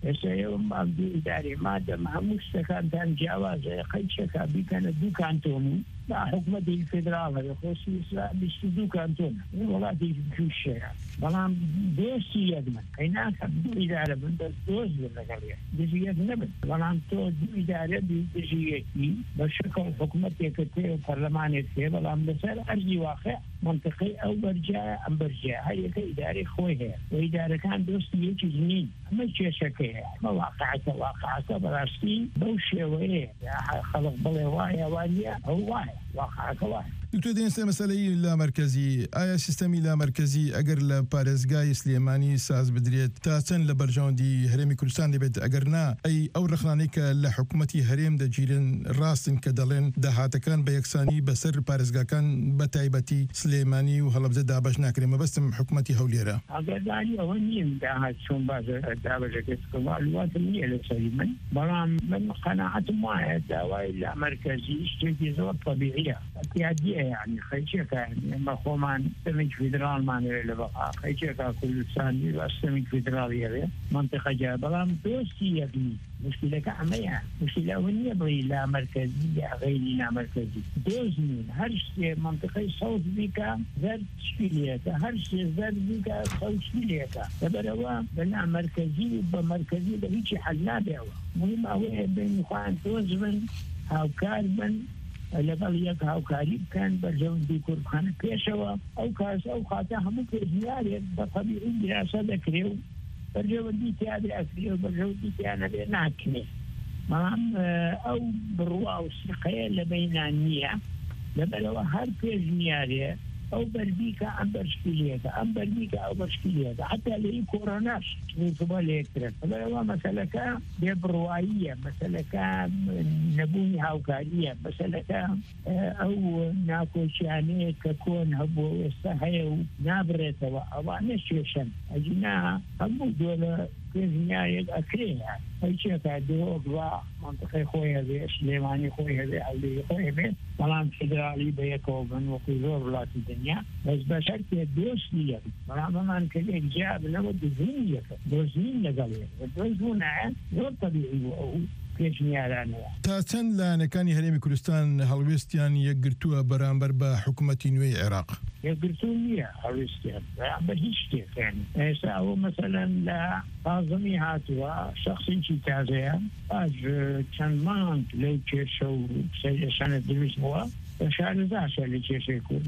يوم عبدو إداري مادة مع مستكان كان جوازة خيشك بكان دو كانتوني لا حكومة الفدرالية خصوصا بيشتدو كانتون والله دي في الشارع بلام دوسي يدمن هناك دو إدارة من بس دوز بالنقلية دوسي يدمن بلام تو دو إدارة بيجيكي بشكل حكومة يكتير برلمان يكتير بلام بسال أرجي واقع منطقي أو برجع أم برجع هاي إدارة خويها وإدارة كان دوسي يجي جنين ما شكيها ما واقعك واقعك براسي بوشي وإيه خلق بلي وايا وانيا هو وايا واقعك وايا دكتور دینسته مسئله لا مرکزی آیا سیستمی لا مرکزی اگر ل پارێزگای سلێمانی ساز بدرێت تا چەند لە بەرژەوەندی هەرێمی کوردستان دەبێت ئەگەر نا ئەی ئەو ڕخنانەی کە لە حکوومەتی هەرێم دەگیرن ڕاستن کە دەڵێن داهاتەکان بە یەکسانی بەسەر پارێزگاکان بە تایبەتی سلێمانی و هەڵەبجە دابەش ناکرێن مەبەستم حکوومەتی هەولێرە ئەگەردانی ئەوە نیم داهات چۆن بازە دابەشەکەت معلوماتم نییە لەسەری من بەڵام من قەناعەتم وایە داوای لا مرکزی شتێکی زۆر طبیعیە اعتیادیە يعني خيشك يعني ما خومان سمك فيدرال مانوي لبقى خيشك كردستان والسمك فيدرالية منطقة جابلام دوستي يبني مشكلة كعمية مشكلة ونية بغي لا مركزية غير لا مركزي دوزنين هرش منطقة صوت بيكا زر تشكيليتا هرش زر بيكا صوت تشكيليتا تبروا بلا مركزي بمركزي بهيش حلنا بيوا مهم اوه بين خوان دوزمن هاو كاربن لەگەڵ یەک هاوکاری بکەن بەرژەوەندی کوردخانە پێشەوە ئەو کاس ئەو خاتە هەموو پێشنیارێک بە تەبیعی دراسە دەکرێ و بەرژەوەندی تیادر ئەکرێ و بەرژەوەندی تیانە بێ ناکرێ بەڵام ئەو بڕوا و سقەیە لە بەینان نییە لەبەرەوە هەر پێشنیارێ ئەو بەربیکە ئەم بەرشکیلێتە ئەم بەربیکە ئەو بەرشکیلێتە حتا لەی کۆڕۆناش بە لێکرێت لەبەرەوە مەسەلەکە بێبڕواییە مەسەلەکە نەبوونی هاوکاریە مەسەلەکە ئەو ناکۆچیانەیە کە کۆن هەبوو ئێستا هەیە و نابڕێتەوە ئەوانە شێشن ئەجینا هەموو دۆلە پێشنیارێک ئەکرێنە هیچێکە درۆگوا منطقەی خۆی هەبێ سلێمانی خۆی هەبێ ئەولێی خۆی هەبێ بەڵام فیدرالی بە یەکەوە بن وەکو زۆر وڵاتی دنیا بەس بەشەر پێ دۆستی یەک بەڵام ئەمان کە لێک جیا بنەوە دزین یەکە دۆزین لەگەڵێ دۆزبوونایە زۆر تەبیعی بوو ئەو پێشنیارانەوە تا چەند لایەنەکانی هەرێمی کوردستان هەڵوێستیان یەکگرتووە بەرامبەر بە حکوومەتی نوێی عێراق یەکگرتو نییە هەڵوێستیان بەرامبەر هیچ شتێکیان ئێستا ئەوە مەسەلەن لە کازمی هاتووە شەخسێکی تازەیە پاش چەند مانگ لەو کێشە و سەرێشانە دروست بووە شارەزاشە لە کێشەی کورد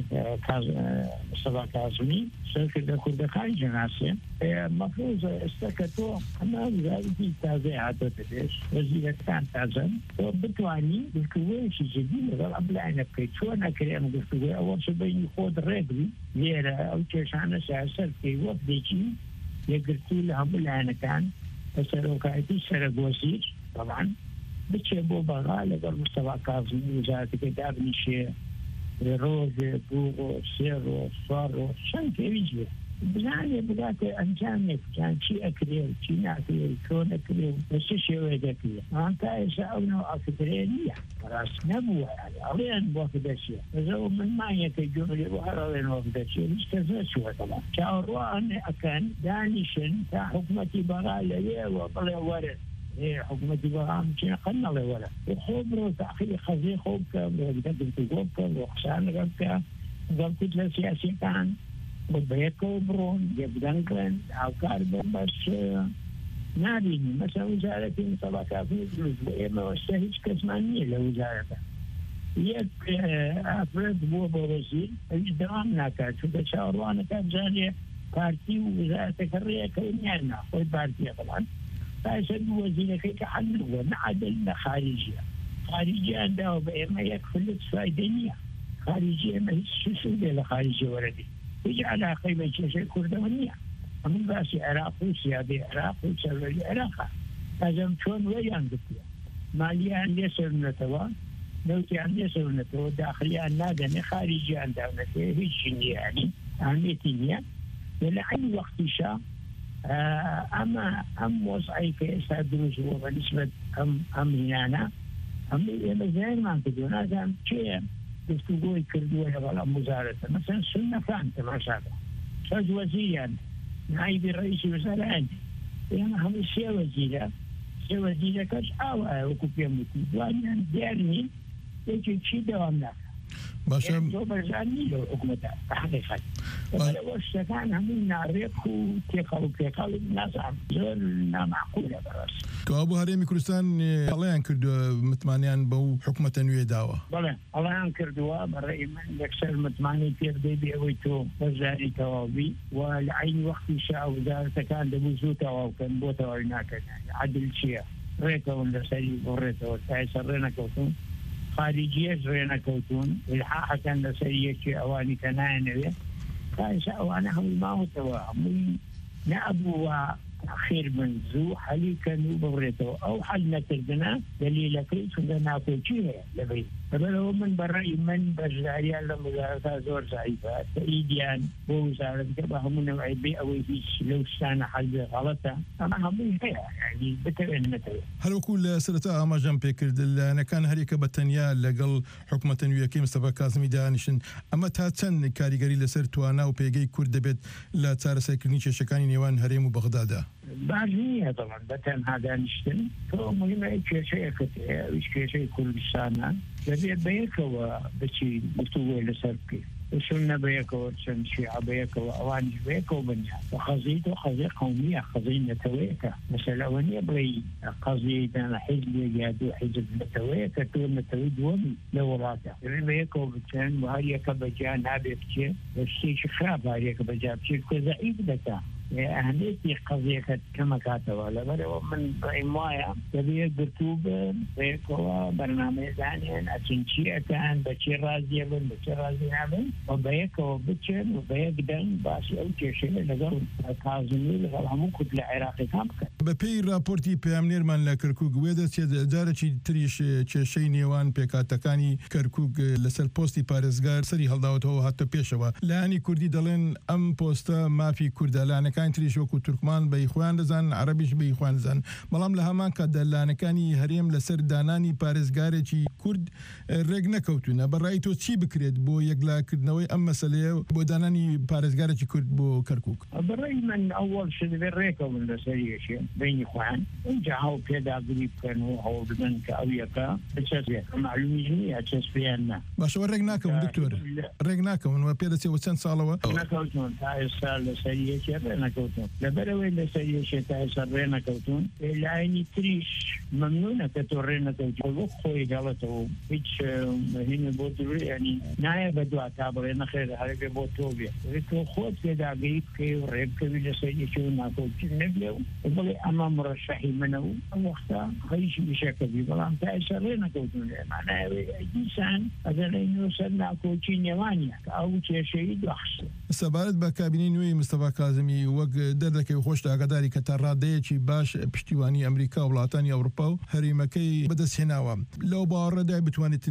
مستەفا کازمی سەرکردە کوردەکانی جەناسێ مەفروضە ئێستا کە تۆ هەما وزارەتی تازەی هاتۆتە پێش وەزیرەکان تازەن تۆ بتوانی گفتوگۆیەکی جدی لەگەڵ ئەم لایەنە بکەیت چۆن نەکرێ ئەم گفتوگۆی ئەوە چ بینی خۆت ڕێگری لێرە ئەو کێشانە سیاسەت پێی وەفدێکی یەکگرتوو لە هەموو لایەنەکان بە سەرۆکایەتی سەرۆکوەزیر طبعا بچێ بۆ بەغا لەگەڵ مستەفا کازمی وزارەتەکەی دابنیشێ ڕۆژێ دوو ڕۆژ سێ ڕۆژ چوار ڕۆژ چەند پێویست بێ بزانێ بگاتێ ئەنجامێک جان چی ئەکرێ و چی ناکرێ چۆن ئەکرێ و بە چ شێوەیە دەکرێ ئەوان تا ئێستا ئەو نەوە ئەفکرێ نییە ڕاست نەبووە ئەڵێن بۆکە دەچێ بەزەوە من مانیەکەی گوێ بۆ هەر ئەڵێن وەک دەچێ هیچ کەس نەچووەتەوە چاوەڕوان ئەکەن دانیشن تا حکوومەتی بەغا لەوێوە بڵێ وەرن حكومتي بغام شيء قلنا له ولا خبره تأخير خزي خوب كبدأ تقول كوخسان ربك قلت له سياسي كان بيكو برون يبدأ كان أو كاربن بس نادي مثلا وزارة طبقة في الجزء وإما واستهيج كسمانية لوزارة يك أفراد بو بوزير الإدرام ناكا شو تشاوروانا كان جاني بارتي ووزارة كرية كونيانا خوي بارتي طبعا فأسد وزيرك كحلوة معدلنا خارجية خارجية عندها بإما يكفلت فايدانية خارجية ما هي سوسية لخارجية وردي يجعلها قيمة شيء كردوانية من باس عراق وسيادة عراق وسيادة عراق لازم شون ويان دكتور مالية عن يسر نتوى نوتي عن يسر نتوى داخلية عن نادنة خارجية عن دولة هيك يعني عميتينية لأي وقت شاء أما أم وضعي كإسا دروس هو بالنسبة أم أم هنا أم مزين ما تقول هذا شيء بتقول كردوه ولا مزارة مثلا سنة فانت ما شاء الله فاز وزيرا نائب الرئيس وزراء عندي يعني هم سي وزيره سي وزيره كاش او وكوبيم دوانيان ديرني يجي شي دوامنا باشا برزاني له حكومته حقيقة وش كان هم نعرف وتقال وتقال الناس عم زول معقولة براس تو أبو هريمي كردستان الله ينكر متمانيان بو حكومة نوية دعوة بله الله ينكر دوا برأي من يكسر متماني كير بيبي أويتو وزاري توابي والعين وقت شاء وزارة كان دبوزو تواب كان بو توابيناك يعني عدل شيء ريكا ولا سري وريكا وتاي سرنا كوتون خارجية زرينا كوتون الحاحة كان لسرية أواني كنانوية كايسا أوانا هم ما هو تواهم نأبوا أخير من زو حالي كانوا بغريتو أو حال نتردنا دليل كيس ودنا كوتشيه لبي فبلو من برأي من بجزاريا لمزارة زور زعيفة تأيديان بوزارة كبه هم نوعي بي أو يفيش لو سانا حل غلطة أما هم هي يعني بتبين نتوي هل وكل سرطة أما جنب كرد أنا كان هريك بتنيا لقل حكومة تنوية كي مصطفى كاظمي دانشن أما تاتن كاريجري لسرتوانا وبيجي كرد بيت لا تار سكرنيش شكاني نيوان هريم وبغداد بعدني طبعا بتن هذا نشتن تو مهم أي شيء كتير ويش شيء كل سنة لبي بيكوا بشي بتوه لسرقي وشلنا بيكوا شن شيء بيكوا أوانج بيكوا بنيا وخزيت وخزي قومية خزي نتويكا مثلا وني بري خزي أنا حزب جادو حزب نتويكا تو نتوي دوم لوراته لبي بيكوا بتشان وهاي كبجان هذا بتشي الشيء شخاب هاي كبجان بتشي كذا إبدتا أهميتي قضية كما كاتبوا لبرو من إموايا تبي برتوب بيكوا برنامج ثاني أتنشي كان بشير رازي بن بشير رازي نابن وبيكوا بشير وبيقدم باشي أو شيء لقول كازمي لقول هم كتلة عراقي كم بپی راپورتی پیامنیر من لکرکوگ ویده چه داره چی تریش چه شی نیوان پیکاتکانی کرکوگ لسر پستی پارزگار سری هلداوت هو حتی پیشوا لانی کردی دلن ام پستا ما فی کرد لانی کان تریش وکو ترکمان به اخوان زن عربیش به اخوان زن ملام لهمان کد لانی کانی هریم لسر دانانی پارزگار چی کرد رگ نکوتونه برای تو چی بکرید بو یگلا کردنوی ام مسئله بو دانانی پارزگار چی کرد بو کرکوگ برای من اول شد بريكو من لسريشي بين إخوان وجاءوا كذا قريب كانوا هو بدن كأويكا بتشسبيا معلومية تشسبيانا باش ورقناكم دكتور رقناكم من وبيرسي وسن صالوا رقناكم تاي صار لسريشي رقناكم لبروي لسريشي تاي صار رقناكم العيني تريش ممنونة كتورينا كوتون وخوي قالته هيك هنا بودري يعني نايا بدو تعبرنا خير هذا بوتوبيا ريكو خود كذا قريب كي وريب كي لسريشي وناكو نبلو يقول أما مرشحي منه وقتها خيش بشكل بيقول أنت أسرنا كوتون معناه إنسان هذا إنه سرنا كوتين يوانيا أو شيء دخس سبارت بكابيني نوي مصطفى كاظمي وق دردك وخوش داغداري كتراديه شي باش بشتيواني أمريكا ولاطاني أوروبا هريمكي بدس هناوا لو بارده بتوانت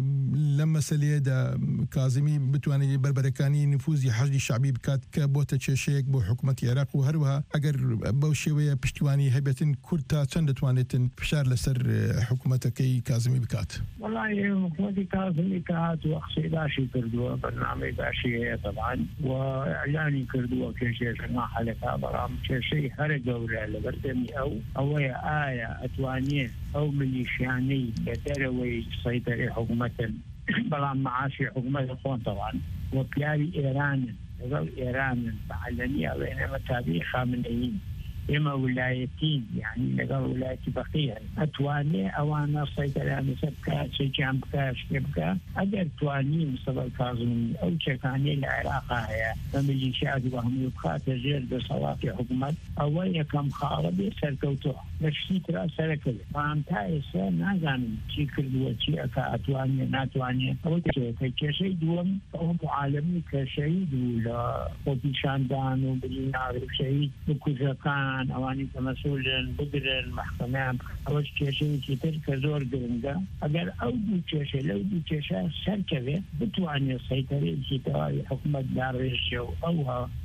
لما سليدا كاظمي بتواني بربركاني نفوذي حشد الشعبي بكات كبوتا تشيك بو حكومة العراق وهروها أجر بوشوية بشتواني هبتن كرتا تندتوانتن فشار لسر حكومتك كاظمي بكات والله حكومة كاظمي كات وأخشي داشي كردوا برنامج داشي طبعا وإعلاني كردوا كشيء ما حلقة برام كشيء هرجوا لبردني أو أو آية أتوانية أو ميليشياني بدروي سيطرة حكومة برام معاشي حكومة الخون طبعا وكياري إيران يظل إيران بعلنية بينما تاريخ خامنئيين إما ولايتين يعني لقى ولاية بقية أتواني أوانا سيطرة مسبكة سيجام بكا شبكة أدر تواني مصطفى الكاظمي أو شكاني العراق هي فميليشيات وهم يبقى تجير بصوافي حكومة أول كم خاربي سركوتو نفسي ترى سركوتو فهمتها إسا نازان شي كردوا شي أكا أتواني ناتواني أو شيء كشي دوم أو معالمي كشهيد ولا قوتيشان دانو بلينار شهيد بكوزاكان أواني كمسؤول بدر المحكمة أو شيء كتير كزور جرنجا أجر أو بتشي لو بتشي سركبة بتواني السيطرة كتير حكومة دارش أو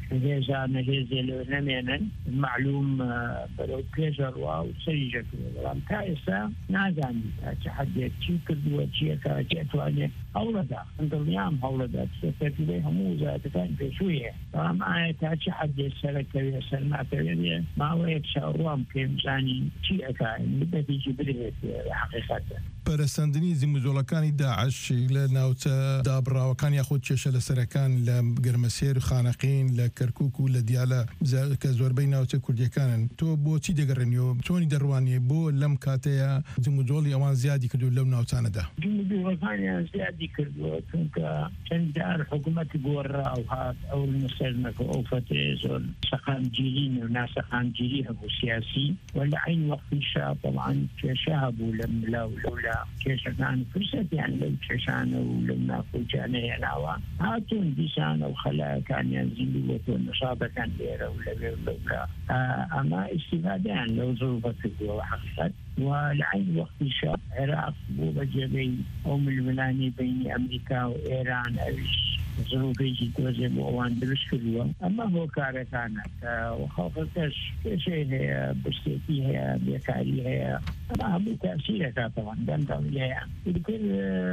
هێزا نەهێزێ لە نەمێنن معلوم بەرەو پێشەڕوا و سەریژە بەڵام تا ئێستا نازانی تا چه حدێک چی کردووە چیەکە چێتوانێت هەوڵەدا دڵنیام هەوڵەدا تەرتیبەی هەموو وزارەتەکان پێشوویە بەڵام ئایا تا چه حدێک سەرەکەوێ سەرماکەوێ ماوەیەک چاوەڕوام پێم زانی چی ئەکا بەتێکی بدرێت لە حەقیقەتە پەرەسەندنی زیموزۆڵەکانی داعش لە ناوچە دابڕاوەکان یاخود کێشە لەسەرەکان لە گەرمەسێر و خانەقین لە کەرکووک و لە دیالە کە زۆربەی ناوچە کوردیەکانن تۆ بۆچی دەگەڕێنیەوە چۆنی دەڕوانیە بۆ لەم کاتەیە زیموزۆڵی ئەوان زیادی کردو لەو ناوچانەدا زیموزۆڵەکانیان زیادی کردووە چونکە چەند جار حکوومەتی گۆڕا و هات ئەو نەسەرنەکە ئەو فەتێ زۆر سەقامگیرین و ناسەقامگیری هەبوو سیاسی و لە عین وەختیشا طبعاً کێشە هەبوو لە ملا و لەولا کێشەکان فرسەتیان لەو کێشانە و لەو ناخۆجانە هێناوە هاتوون دیسانە و خەلایەکانیان زیندوی بۆ نەشادەکان لێرە و لەوێ لەولا ئەمە ئیستیفادەیان لەو زۆربە کردووە حەقیقەت و لە عین وەختیشا عێراق بوو بە جێبەی ئەو ململانی بینی ئەمریکا و ئێران ئەویش زۆربێکی دۆزێ بۆ ئەوان دروست کردووە ئەمە هۆکارەکانە کە خەڵکەش کێشەی هەیە برسێتی هەیە بێکاری هەیە ئەمە هەموو تەسیرەکاتەوە دەنگەڵی هەیە کرد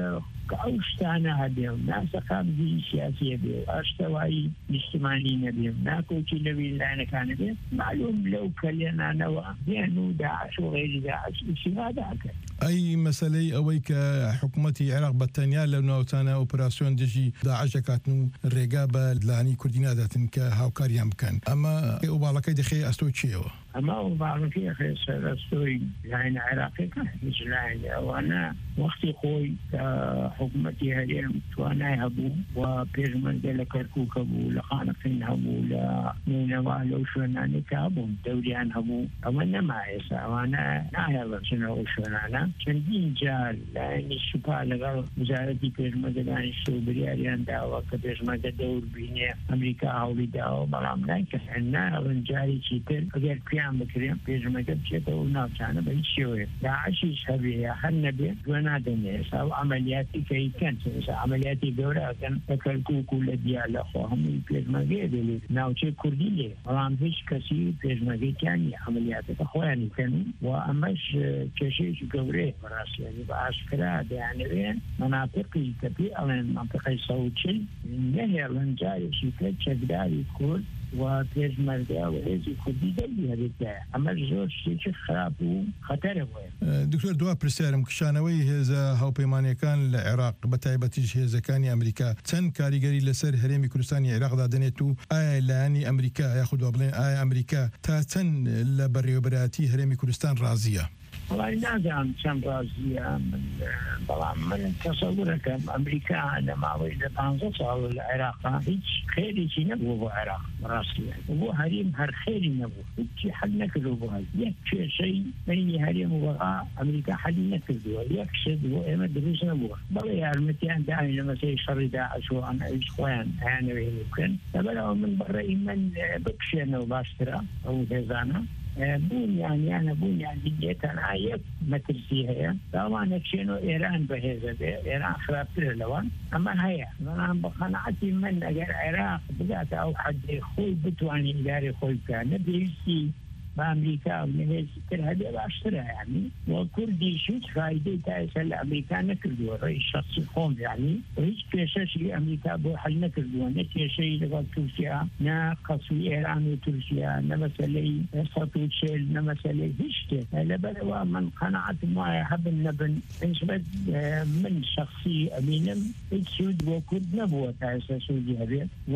ئەو شتانە هەبێ و ناسەقامگیری سیاسیە بێ و ئاشتەوایی نیشتیمانی نەبێ و ناکۆکی لە ویلایەتەکانە بێ معلوم لەو کەلێنانەوە دێن و داعش و غێری داعش ئیستیفادە ئەکرد ئەی مەسەلەی ئەوەی کە حکوومەتی عێراق بەتەنیا لەو ناوچانە ئۆپراسیۆن دژی داعش دەکاتن و ڕێگا بە لانی کوردی ناداتن کە هاوکاریان بکەن ئەمە ئەو باڵەکەی دەخێ ئەستۆ چیەوە ئەمە ئەو باڵەکەی خێ سەرەستۆی لاین عێراقیەکە هیچ لاین ئەوانە وەختی خۆی حکوومەتی هەرێم توانای هەبوو و پێشمەرگە لە کەرکووک هەبوو لە خانەقین هەبوو لە نێنەوە لەو شوێنانی کە هەبوون دەوریان هەبوو ئەمە نەما ئێستا ئەوانە ناهێڵەچنەوە ئەو شوێنانە چەندین جار لایەنی سوپا لەگەڵ وزارەتی پێشمەرگەدانی شتە و بریاریان داوە کە پێشمەرگە دەور بینێ ئەمریکا هەوڵی داوە بەڵام نایکەن ناڵن جارێکی تر ئەگەر پیان بکرێن پێشمەرگە بچێتەوە ناوچانە بە هیچ شێوەیە داعشیش هەبێ هەر نەبێ گوێ نادەنێ ئێستا و عملیاتی کەیکەن عملیاتی گەورەکەن لە کەرکووک و لە دیالە خۆ هەمووی پێشمەرگەیە دەبێت ناوچەی کوردی لێ بەڵام هیچ کەسی پێشمەرگەیەکیانی عملیاتەکە خۆیانی کەن و ئەمەش کێشەیەکی گەورەیە بەڕاستیانی بە ئاشکرا دەیانەوێن مەناطقی کە پێ ئەڵێن مەنطقەی سەوچل نەهێڵن جارێکی کە چەکداری کورد و پێشمەرگە و هێزی کوردی دەبی هەرێتە ئەمە زۆر شتێکی خراپ و خەتەرە بووە دکتۆر دوا پرسیارم کشانەوەی هێزە هاوپەیمانیەکان لە عێراق بەتایبەتیش هێزەکانی ئەمریکا چەند کاریگەری لەسەر هەرێمی کوردستانی عێراقدا دەنێت و ئایا لایەنی ئەمریکا یاخود بڵێن ئایا ئەمریکا تا چەند لە بەڕێوەبەراتی هەرێمی کوردستان ڕازیە وڵای نازانم چەند ڕازیە من بەڵام من تەسەوورەکەم ئەمریکا لە ماوەی لە پانزە ساڵ لە عێراقا هیچ خێرێکی نەبووە بۆ عێراق ڕاستیە بۆ هەرێم هەر خێری نەبوو هیچی حەل نەکردو بۆ یەک کێشەی بینی هەرێم و وەغا ئەمریکا حەلی نەکردووە یەک شت بۆ ئێمە دروست نەبووە بەڵێ یارمەتیان داوین لە مەسەی شەڕی داعش و ئەم ئەویش خۆیان هیانەوێ بکەن لەبەرەوە من بەڕێی من بکشێنەوە باشترە ئەو هێزانە بوونیان یانە بوونیان دیگە تەنها یەک مەترسی هەیە داوانە چێنەوە ئێران بەهێزە بێ ئێران خراپترە لەوان ئەمە هەیە بەڵام بە قەنەعەتی من ئەگەر عێراق بگاتە ئەو حەدێ خۆی بتوانین ئیدارەی خۆی بکات نەپێویستی بە ئەمریکا و نهێزی تر هەبێ باشترە یعنی وە کوردیش هیچ فایدەی تا ئێستا لە ئەمریکا نەکردووە ڕێی شەخسی خۆم یعنی هیچ کێشەشی ئەمریکا بۆ حەل نەکردووە نە کێشەی لەگەڵ تورکیا نە قەسوی ئێران و تورکیا نە مەسەلەی سەد و چێل نە مەسەلەی هیچ شتێک لەبەرەوە من قەنەعەتم وایە هەبن نەبن نسبەت من شەخسی ئەبینم هیچ سوود بۆ کورد نەبووە تا ئێستا سوودی هەبێت و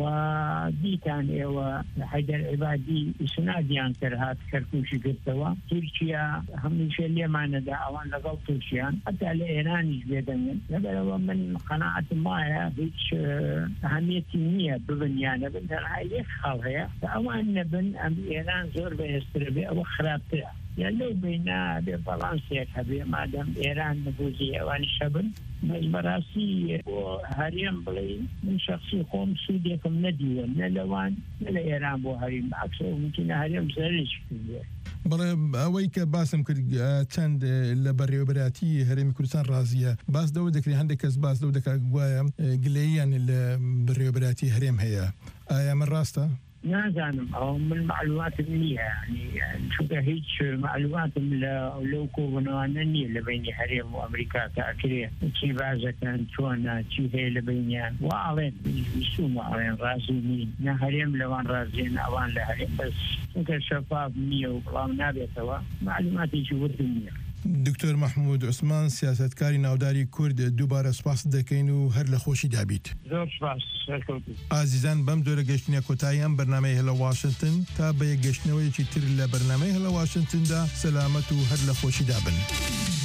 دیتان ئێوە حەیدەر عیبادی ئیسنادیان کرد هات کەرکووشی گرتەوە تورکیا هەمیشە لێمانەدا ئەوان لەگەڵ تورکیان حتا لە ئێرانیش بێدەنگن لەبەرەوە من قەنەعەتم وایە هیچ ئەهەمیەتی نییە ببن یان نەبن تەنها یەک خاڵ هەیە کە ئەوان نەبن ئەم ئێران زۆر بەهێزترە بێ ئەوە خراپترە یان لەو بینە بێ بەڵانسێک هەبێ مادەم ئێران نەبووزی ئەوانی شەبن بەڕاستی بۆ هەرێم بڵێ من شخصی خۆم سوودێکم نەدیوە نە لەوان نە لە ئێران بۆ هەریم عەکسە ممکنە هەرێم زەرێکی کردووە بەڵێ ئەوەی کە باسم کرد چەند لە بەڕێوەبەراتی هەرێمی کوردستان ڕازیە باس دەوە دەکرێت هەندێک کەس باس دەو دەکات گوایە گلەییان لە بەڕێوەبەراتی هەرێم هەیە ئایا من ڕاستە؟ نازانم او من معلومات منية يعني شو هيك معلومات لو كورونا نني لبيني حريم وامريكا تاكيد شي بعض كان شلون شي هي لبينيان واعلن شو معلن راسيني نهريم لوان رازين اوان لهريم بس انت شفاف مية وقلام نابي سوا معلوماتي شو الدنيا. دکتۆر محمود عوسمان سیاستکاری ناوداری کورد دووبارە سپاس دەکەین و هەر لە خۆشی دابیت. زۆر سپاس. ئازیزان بەم جۆرە گەشتنیە کۆتایی ئەم بەرنامەی هەلە واشنگتن تا بە یەک گەشتنەوەیەکی تر لە بەرنامەی هەلە واشنگتندا سەلامەت و هەر لە خۆشی دابن.